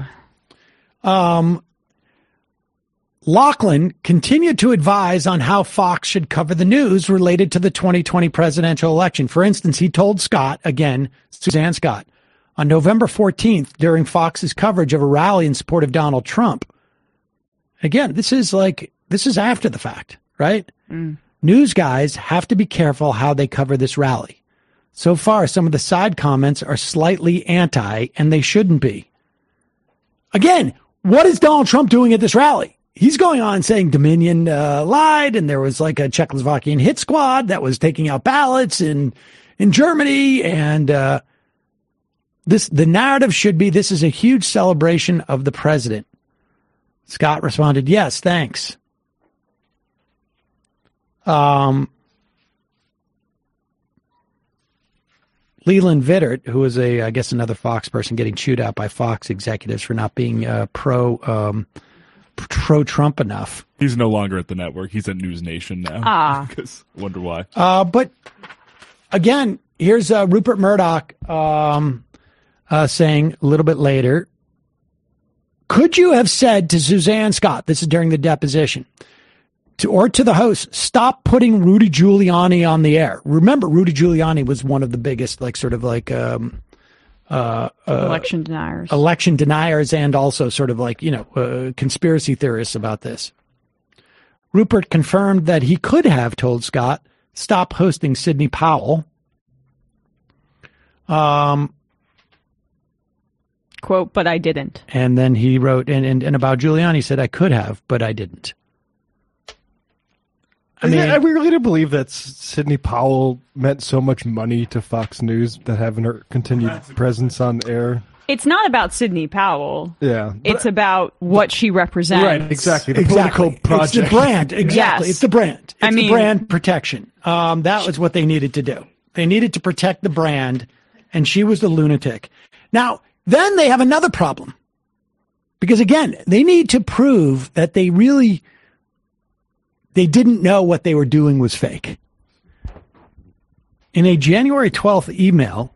Lachlan continued to advise on how Fox should cover the news related to the 2020 presidential election. For instance, he told Scott, again, Suzanne Scott, on November 14th, during Fox's coverage of a rally in support of Donald Trump. Again, this is after the fact, right? News guys have to be careful how they cover this rally. So far, some of the side comments are slightly anti, and they shouldn't be. Again, what is Donald Trump doing at this rally? He's going on saying Dominion lied, and there was a Czechoslovakian hit squad that was taking out ballots in Germany, and the narrative should be this is a huge celebration of the president. Scott responded, yes, thanks. Leland Vittert, who was I guess another Fox person getting chewed out by Fox executives for not being pro-Trump enough. He's no longer at the network. He's at News Nation now. Wonder why. But again, here's Rupert Murdoch saying a little bit later, could you have said to Suzanne Scott, this is during the deposition, to the host, stop putting Rudy Giuliani on the air. Remember, Rudy Giuliani was one of the biggest, election deniers. Election deniers, and also sort of conspiracy theorists about this. Rupert confirmed that he could have told Scott, stop hosting Sidney Powell. Quote, but I didn't. And then he wrote, and about Giuliani, he said, I could have, but I didn't. I mean, are we really to believe that Sidney Powell meant so much money to Fox News that having her continued presence on air? It's not about Sidney Powell. Yeah. It's about what she represents. Right, exactly. The political project. It's the brand. Exactly. Yes. It's the brand. It's the brand protection. That was what they needed to do. They needed to protect the brand, and she was the lunatic. Now, then they have another problem. Because, again, they need to prove that they didn't know what they were doing was fake. In a January 12th email,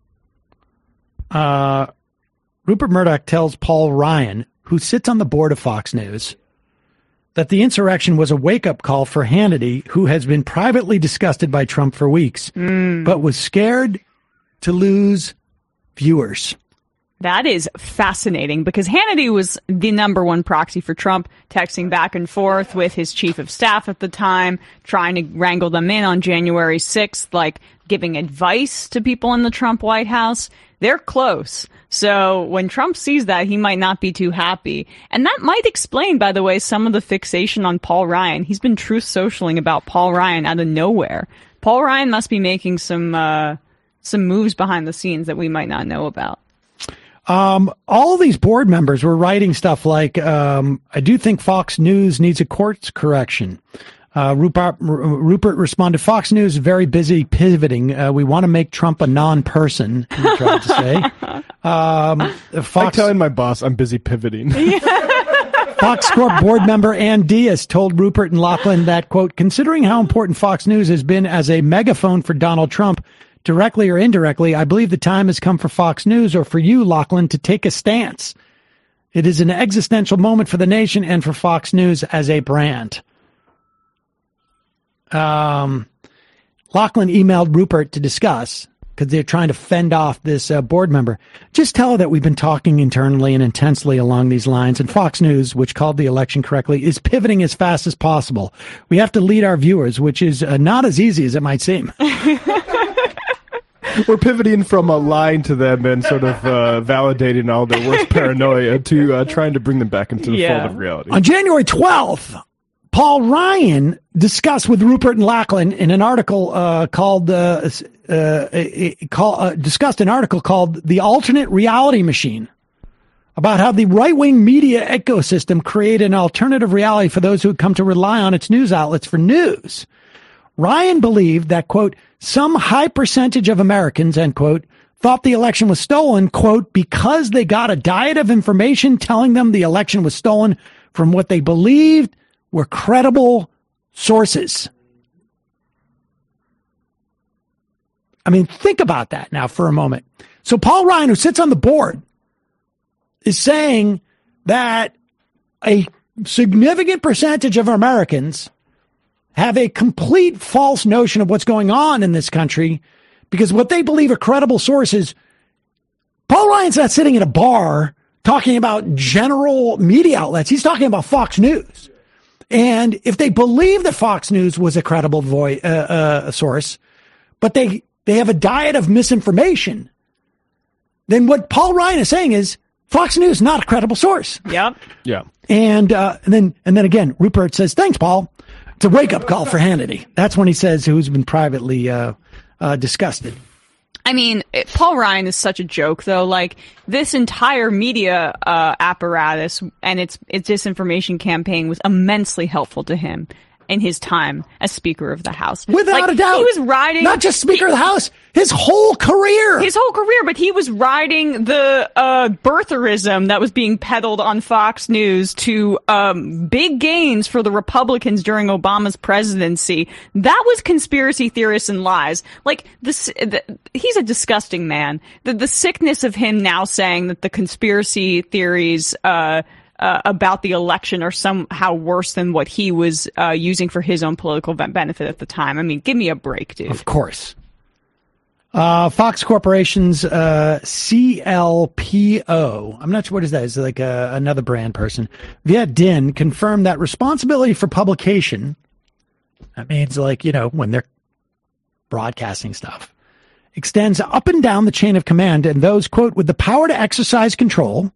Rupert Murdoch tells Paul Ryan, who sits on the board of Fox News, that the insurrection was a wake-up call for Hannity, who has been privately disgusted by Trump for weeks, but was scared to lose viewers. That is fascinating because Hannity was the number one proxy for Trump, texting back and forth with his chief of staff at the time, trying to wrangle them in on January 6th, giving advice to people in the Trump White House. They're close. So when Trump sees that, he might not be too happy. And that might explain, by the way, some of the fixation on Paul Ryan. He's been truth socialing about Paul Ryan out of nowhere. Paul Ryan must be making some moves behind the scenes that we might not know about. All these board members were writing stuff like, I do think Fox News needs a course correction. Rupert responded, Fox News is very busy pivoting. We want to make Trump a non-person, he tried to say. I'm telling my boss I'm busy pivoting. Fox Corp board member Ann Diaz told Rupert and Lachlan that, quote, considering how important Fox News has been as a megaphone for Donald Trump, directly or indirectly, I believe the time has come for Fox News, or for you, Lachlan, to take a stance. It is an existential moment for the nation and for Fox News as a brand. Lachlan emailed Rupert to discuss, because they're trying to fend off this board member. Just tell her that we've been talking internally and intensely along these lines, and Fox News, which called the election correctly, is pivoting as fast as possible. We have to lead our viewers, which is not as easy as it might seem. We're pivoting from a line to them and sort of validating all their worst paranoia to trying to bring them back into the fold of reality. On January 12th, Paul Ryan discussed with Rupert and Lachlan in an article discussed an article called "The Alternate Reality Machine," about how the right-wing media ecosystem created an alternative reality for those who had come to rely on its news outlets for news. Ryan believed that, quote, some high percentage of Americans, end quote, thought the election was stolen, quote, because they got a diet of information telling them the election was stolen from what they believed were credible sources. I mean, think about that now for a moment. So Paul Ryan, who sits on the board, is saying that a significant percentage of Americans have a complete false notion of what's going on in this country because what they believe are credible sources. Paul Ryan's not sitting at a bar talking about general media outlets. He's talking about Fox News. And if they believe that Fox News was a credible source, but they have a diet of misinformation, then what Paul Ryan is saying is Fox News is not a credible source. Yep. Yeah. And then again, Rupert says, thanks, Paul. It's a wake-up call for Hannity. That's when he says who's been privately disgusted. I mean, Paul Ryan is such a joke, though. This entire media apparatus and its disinformation campaign was immensely helpful to him in his time as Speaker of the House. Without a doubt. He was riding... Not just Speaker of the House, his whole career. But he was riding the birtherism that was being peddled on Fox News to big gains for the Republicans during Obama's presidency. That was conspiracy theorists and lies. He's a disgusting man. The sickness of him now saying that the conspiracy theories about the election are somehow worse than what he was using for his own political benefit at the time. I mean, give me a break, dude. Of course. Fox Corporation's CLPO, I'm not sure what is that. It's like another brand person. Viet Din confirmed that responsibility for publication, that means like, when they're broadcasting stuff, extends up and down the chain of command, and those, quote, with the power to exercise control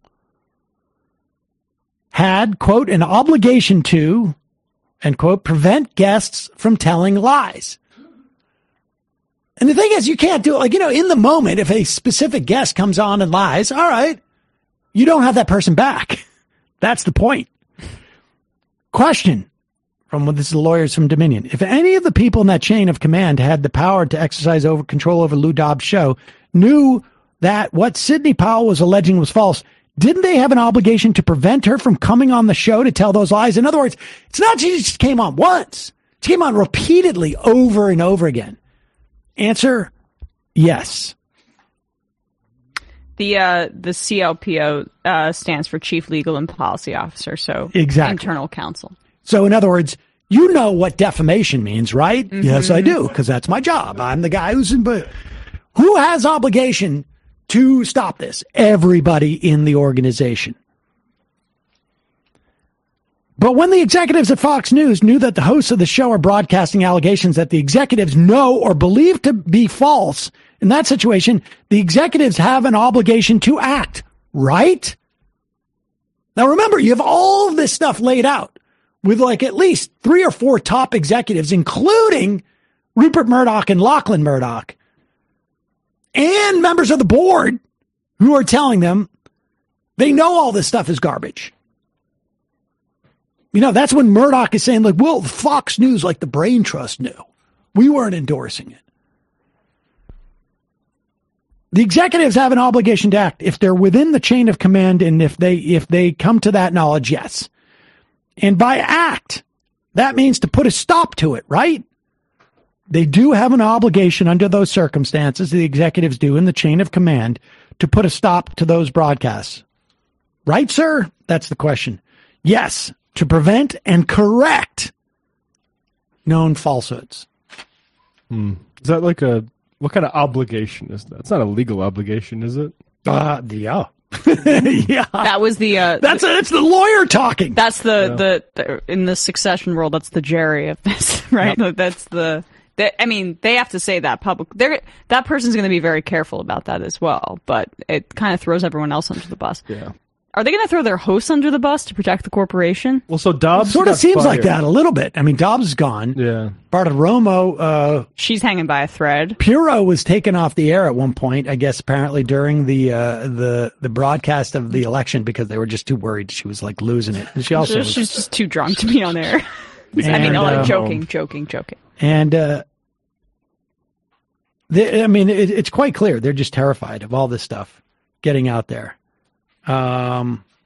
had, quote, an obligation to, and quote, prevent guests from telling lies. And the thing is, you can't do it. Like, in the moment, if a specific guest comes on and lies, all right, you don't have that person back. That's the point. Question this is the lawyers from Dominion. If any of the people in that chain of command had the power to exercise control over Lou Dobbs' show, knew that what Sidney Powell was alleging was false, didn't they have an obligation to prevent her from coming on the show to tell those lies? In other words, it's not she just came on once. She came on repeatedly over and over again. Answer, yes. The CLPO stands for Chief Legal and Policy Officer, so exactly. Internal counsel. So in other words, you know what defamation means, right? Mm-hmm. Yes, I do, because that's my job. I'm the guy who has obligation to stop this? Everybody in the organization. But when the executives at Fox News knew that the hosts of the show are broadcasting allegations that the executives know or believe to be false, in that situation, the executives have an obligation to act, right? Now remember, you have all of this stuff laid out with like at least 3 or 4 top executives, including Rupert Murdoch and Lachlan Murdoch, and members of the board who are telling them they know all this stuff is garbage. That's when Murdoch is saying, like, well, Fox News, like the Brain Trust knew. We weren't endorsing it. The executives have an obligation to act if they're within the chain of command and if they come to that knowledge, yes. And by act, that means to put a stop to it, right? They do have an obligation under those circumstances, the executives do in the chain of command, to put a stop to those broadcasts. Right, sir? That's the question. Yes. To prevent and correct known falsehoods. Is that like what kind of obligation is that? It's not a legal obligation, is it? Yeah. Yeah. That was the, that's the lawyer talking. That's the in the Succession world, that's the Jerry of this, right? Yep. That's they have to say that public. That person's going to be very careful about that as well, but it kind of throws everyone else under the bus. Yeah. Are they going to throw their hosts under the bus to protect the corporation? Well, so Dobbs sort of seems like that a little bit. I mean, Dobbs is gone. Yeah. Bartiromo, she's hanging by a thread. Puro was taken off the air at one point, I guess, apparently during the broadcast of the election because they were just too worried she was like losing it. And she's just too drunk to be on air. Joking. And it's quite clear they're just terrified of all this stuff getting out there. At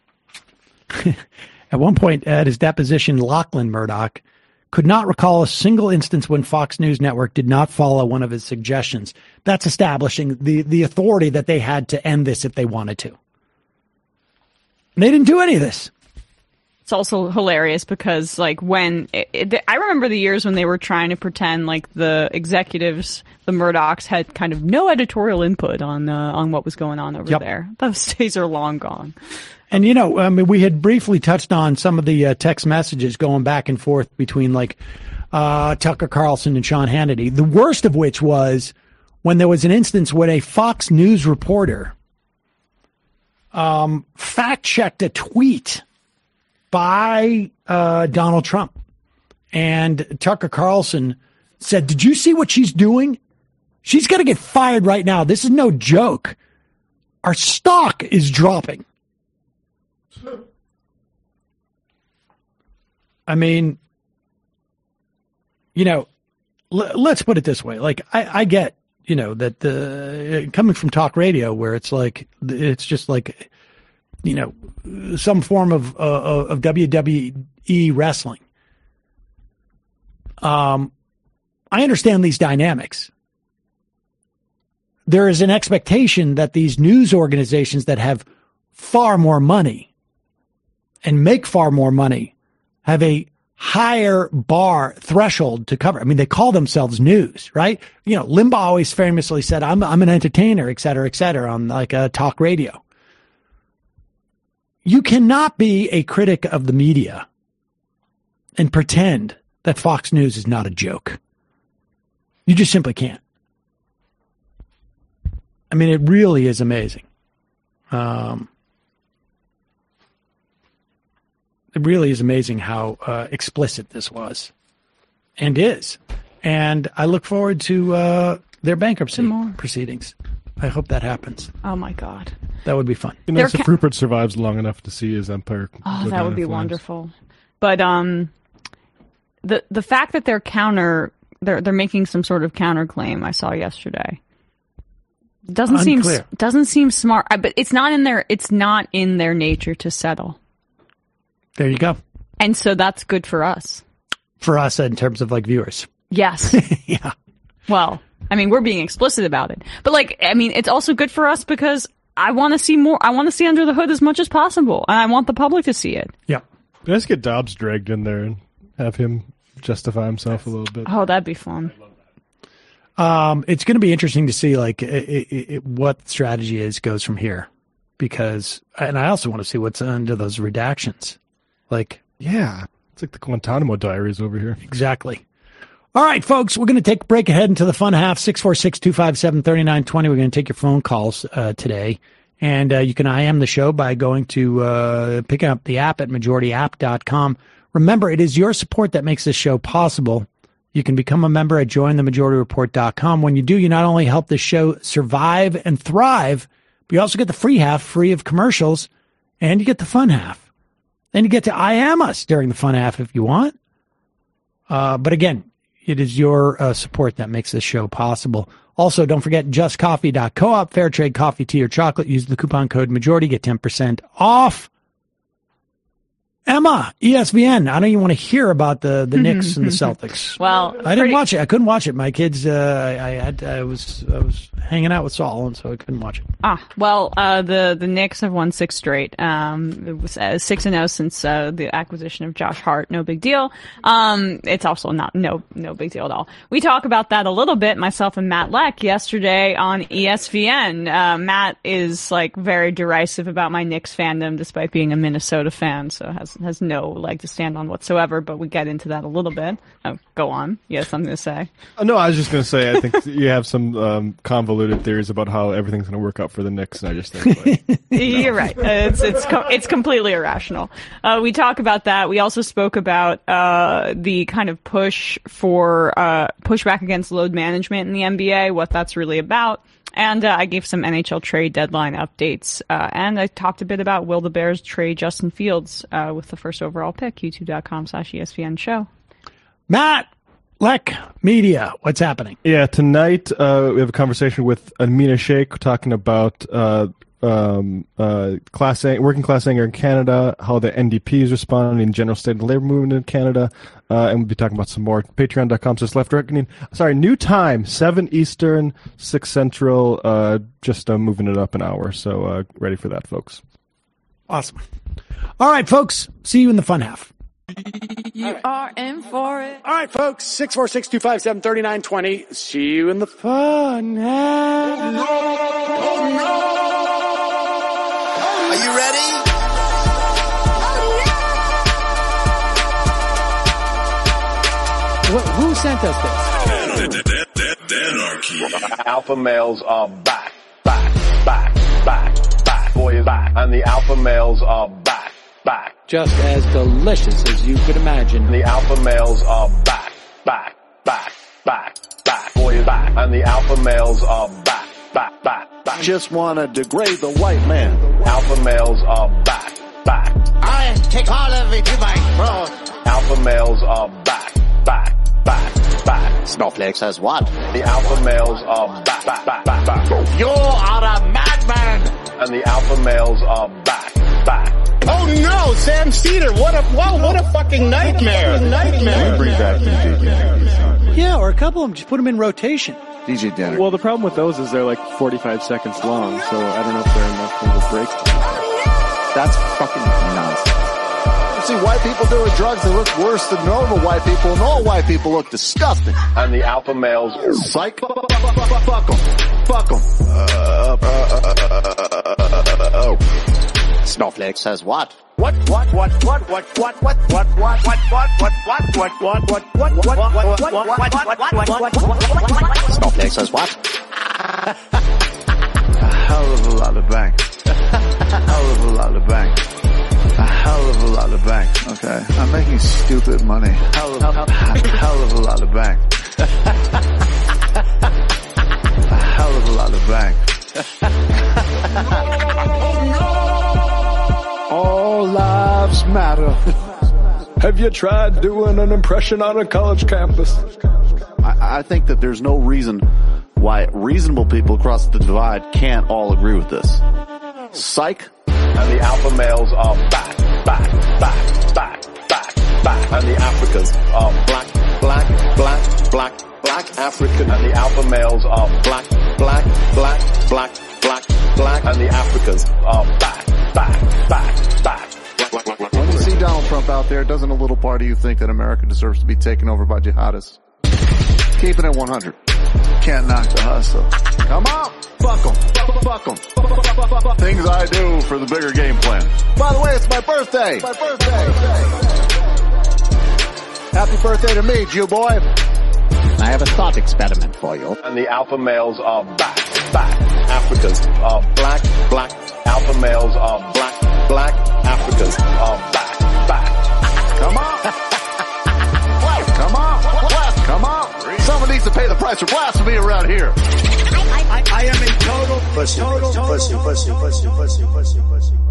one point at his deposition, Lachlan Murdoch could not recall a single instance when Fox News Network did not follow one of his suggestions. That's establishing the authority that they had to end this if they wanted to. And they didn't do any of this. It's also hilarious because, like, I remember the years when they were trying to pretend like the executives, the Murdochs, had kind of no editorial input on what was going on over there. Those days are long gone. And, we had briefly touched on some of the text messages going back and forth between, like, Tucker Carlson and Sean Hannity. The worst of which was when there was an instance when a Fox News reporter fact-checked a tweet by Donald Trump. And Tucker Carlson said, "Did you see what she's doing? She's going to get fired right now. This is no joke. Our stock is dropping." I mean, let's put it this way. Like, I get, that coming from talk radio where it's like, it's just like, some form of WWE wrestling. I understand these dynamics. There is an expectation that these news organizations that have far more money and make far more money have a higher bar threshold to cover. I mean, they call themselves news, right? You know, Limbaugh always famously said, I'm an entertainer, et cetera, on like a talk radio. You cannot be a critic of the media and pretend that Fox News is not a joke. You just simply can't. I mean, it really is amazing. It really is amazing how explicit this was and is. And I look forward to their bankruptcy proceedings. I hope that happens. Oh, my God. That would be fun. It'd be nice if Rupert survives long enough to see his empire. Oh, that would be wonderful. But the fact that they're making some sort of counterclaim I saw yesterday doesn't seem smart. But it's not in their nature to settle. There you go. And so that's good for us. For us in terms of like viewers. Yes. Yeah. Well, I mean, we're being explicit about it. But like, I mean, it's also good for us because I want to see more. I want to see under the hood as much as possible. And I want the public to see it. Yeah. Let's get Dobbs dragged in there and have him justify himself a little bit. Oh, that'd be fun. It's going to be interesting to see like what the strategy goes from here, because, and I also want to see what's under those redactions. Like, yeah, it's like the Guantanamo Diaries over here. Exactly. All right, folks, we're going to take a break ahead into the fun half. 646-257-3920. We're going to take your phone calls today. And you can IM the show by going to picking up the app at majorityapp.com. Remember, it is your support that makes this show possible. You can become a member at jointhemajorityreport.com. When you do, you not only help this show survive and thrive, but you also get the free half, free of commercials, and you get the fun half. And you get to IM us during the fun half if you want. But again, it is your support that makes this show possible. Also, don't forget justcoffee.coop, fair trade coffee, tea, or chocolate. Use the coupon code majority, get 10% off. Emma, ESPN. I don't even want to hear about the Knicks and the Celtics. Well, I didn't watch it. I couldn't watch it. My kids, I was hanging out with Saul, and so I couldn't watch it. The Knicks have won 6 straight. It was 6-0 since the acquisition of Josh Hart. No big deal. It's also not no big deal at all. We talk about that a little bit, myself and Matt Leck, yesterday on ESPN. Matt is like very derisive about my Knicks fandom, despite being a Minnesota fan, so has no leg to stand on whatsoever. But we get into that a little bit. Oh, go on. You have something to say? No, I was just going to say I think you have some convoluted theories about how everything's going to work out for the Knicks, and I just think You're right. It's completely irrational. We talk about that. We also spoke about the kind of pushback against load management in the NBA, what that's really about. And I gave some NHL trade deadline updates. And I talked a bit about will the Bears trade Justin Fields with the first overall pick, youtube.com/ESPN show. Matt Leck Media, what's happening? Yeah, tonight we have a conversation with Amina Sheikh talking about working class anger in Canada, how the NDP is responding in general state of the labor movement in Canada, and we'll be talking about some more. Patreon.com/Left Reckoning. Sorry, new time, 7 Eastern, 6 Central, just moving it up an hour, so ready for that, folks. Awesome. All right, folks, see you in the fun half. You are in for it. All right, folks, 646-257-3920. See you in the fun half. Oh, no. Oh, no. Are you ready? Who sent us this? Anarchy. Alpha males are back. Boy is back. And the alpha males are back. Just as delicious as you could imagine. The alpha males are back. Boy is back. And the alpha males are back. Just want to degrade the white man. Alpha males are back. I take all of it to my throat. Alpha males are back. Snowflake says what? The alpha males are back. You are a madman. And the alpha males are back. Oh no, Sam Cedar! What a fucking nightmare! Bring back DJ. Yeah, or a couple of them. Just put them in rotation. DJ Denner. Well, the problem with those is they're like 45 seconds long, so I don't know if they're enough for the breaks. That's fucking nonsense. see white people doing drugs that look worse than normal white people, and all white people look disgusting. And the alpha males, psych, fuck them. Snowflake says what? Snowflake says what? A hell of a lot of bank. A hell of a lot of bank. A hell of a lot of bank. Okay, I'm making stupid money. Hell of a lot of bank. A hell of a lot of bank. All lives matter. Have you tried doing an impression on a college campus? I think that there's no reason why reasonable people across the divide can't all agree with this. Psych. And the alpha males are back. And the Africans are black African. And the alpha males are black. And the Africans are back. When you see Donald Trump out there, doesn't a little part of you think that America deserves to be taken over by jihadists? Keeping it 100. Can't knock the hustle. Come on. Fuck 'em. Things I do for the bigger game plan. By the way, it's my birthday. Happy birthday to me, Jew boy. I have a thought experiment for you. And the alpha males are back. Africans are black. Alpha males are black. Africans are back. Come on. Someone needs to pay the price for blasphemy around here. I am a total pussy.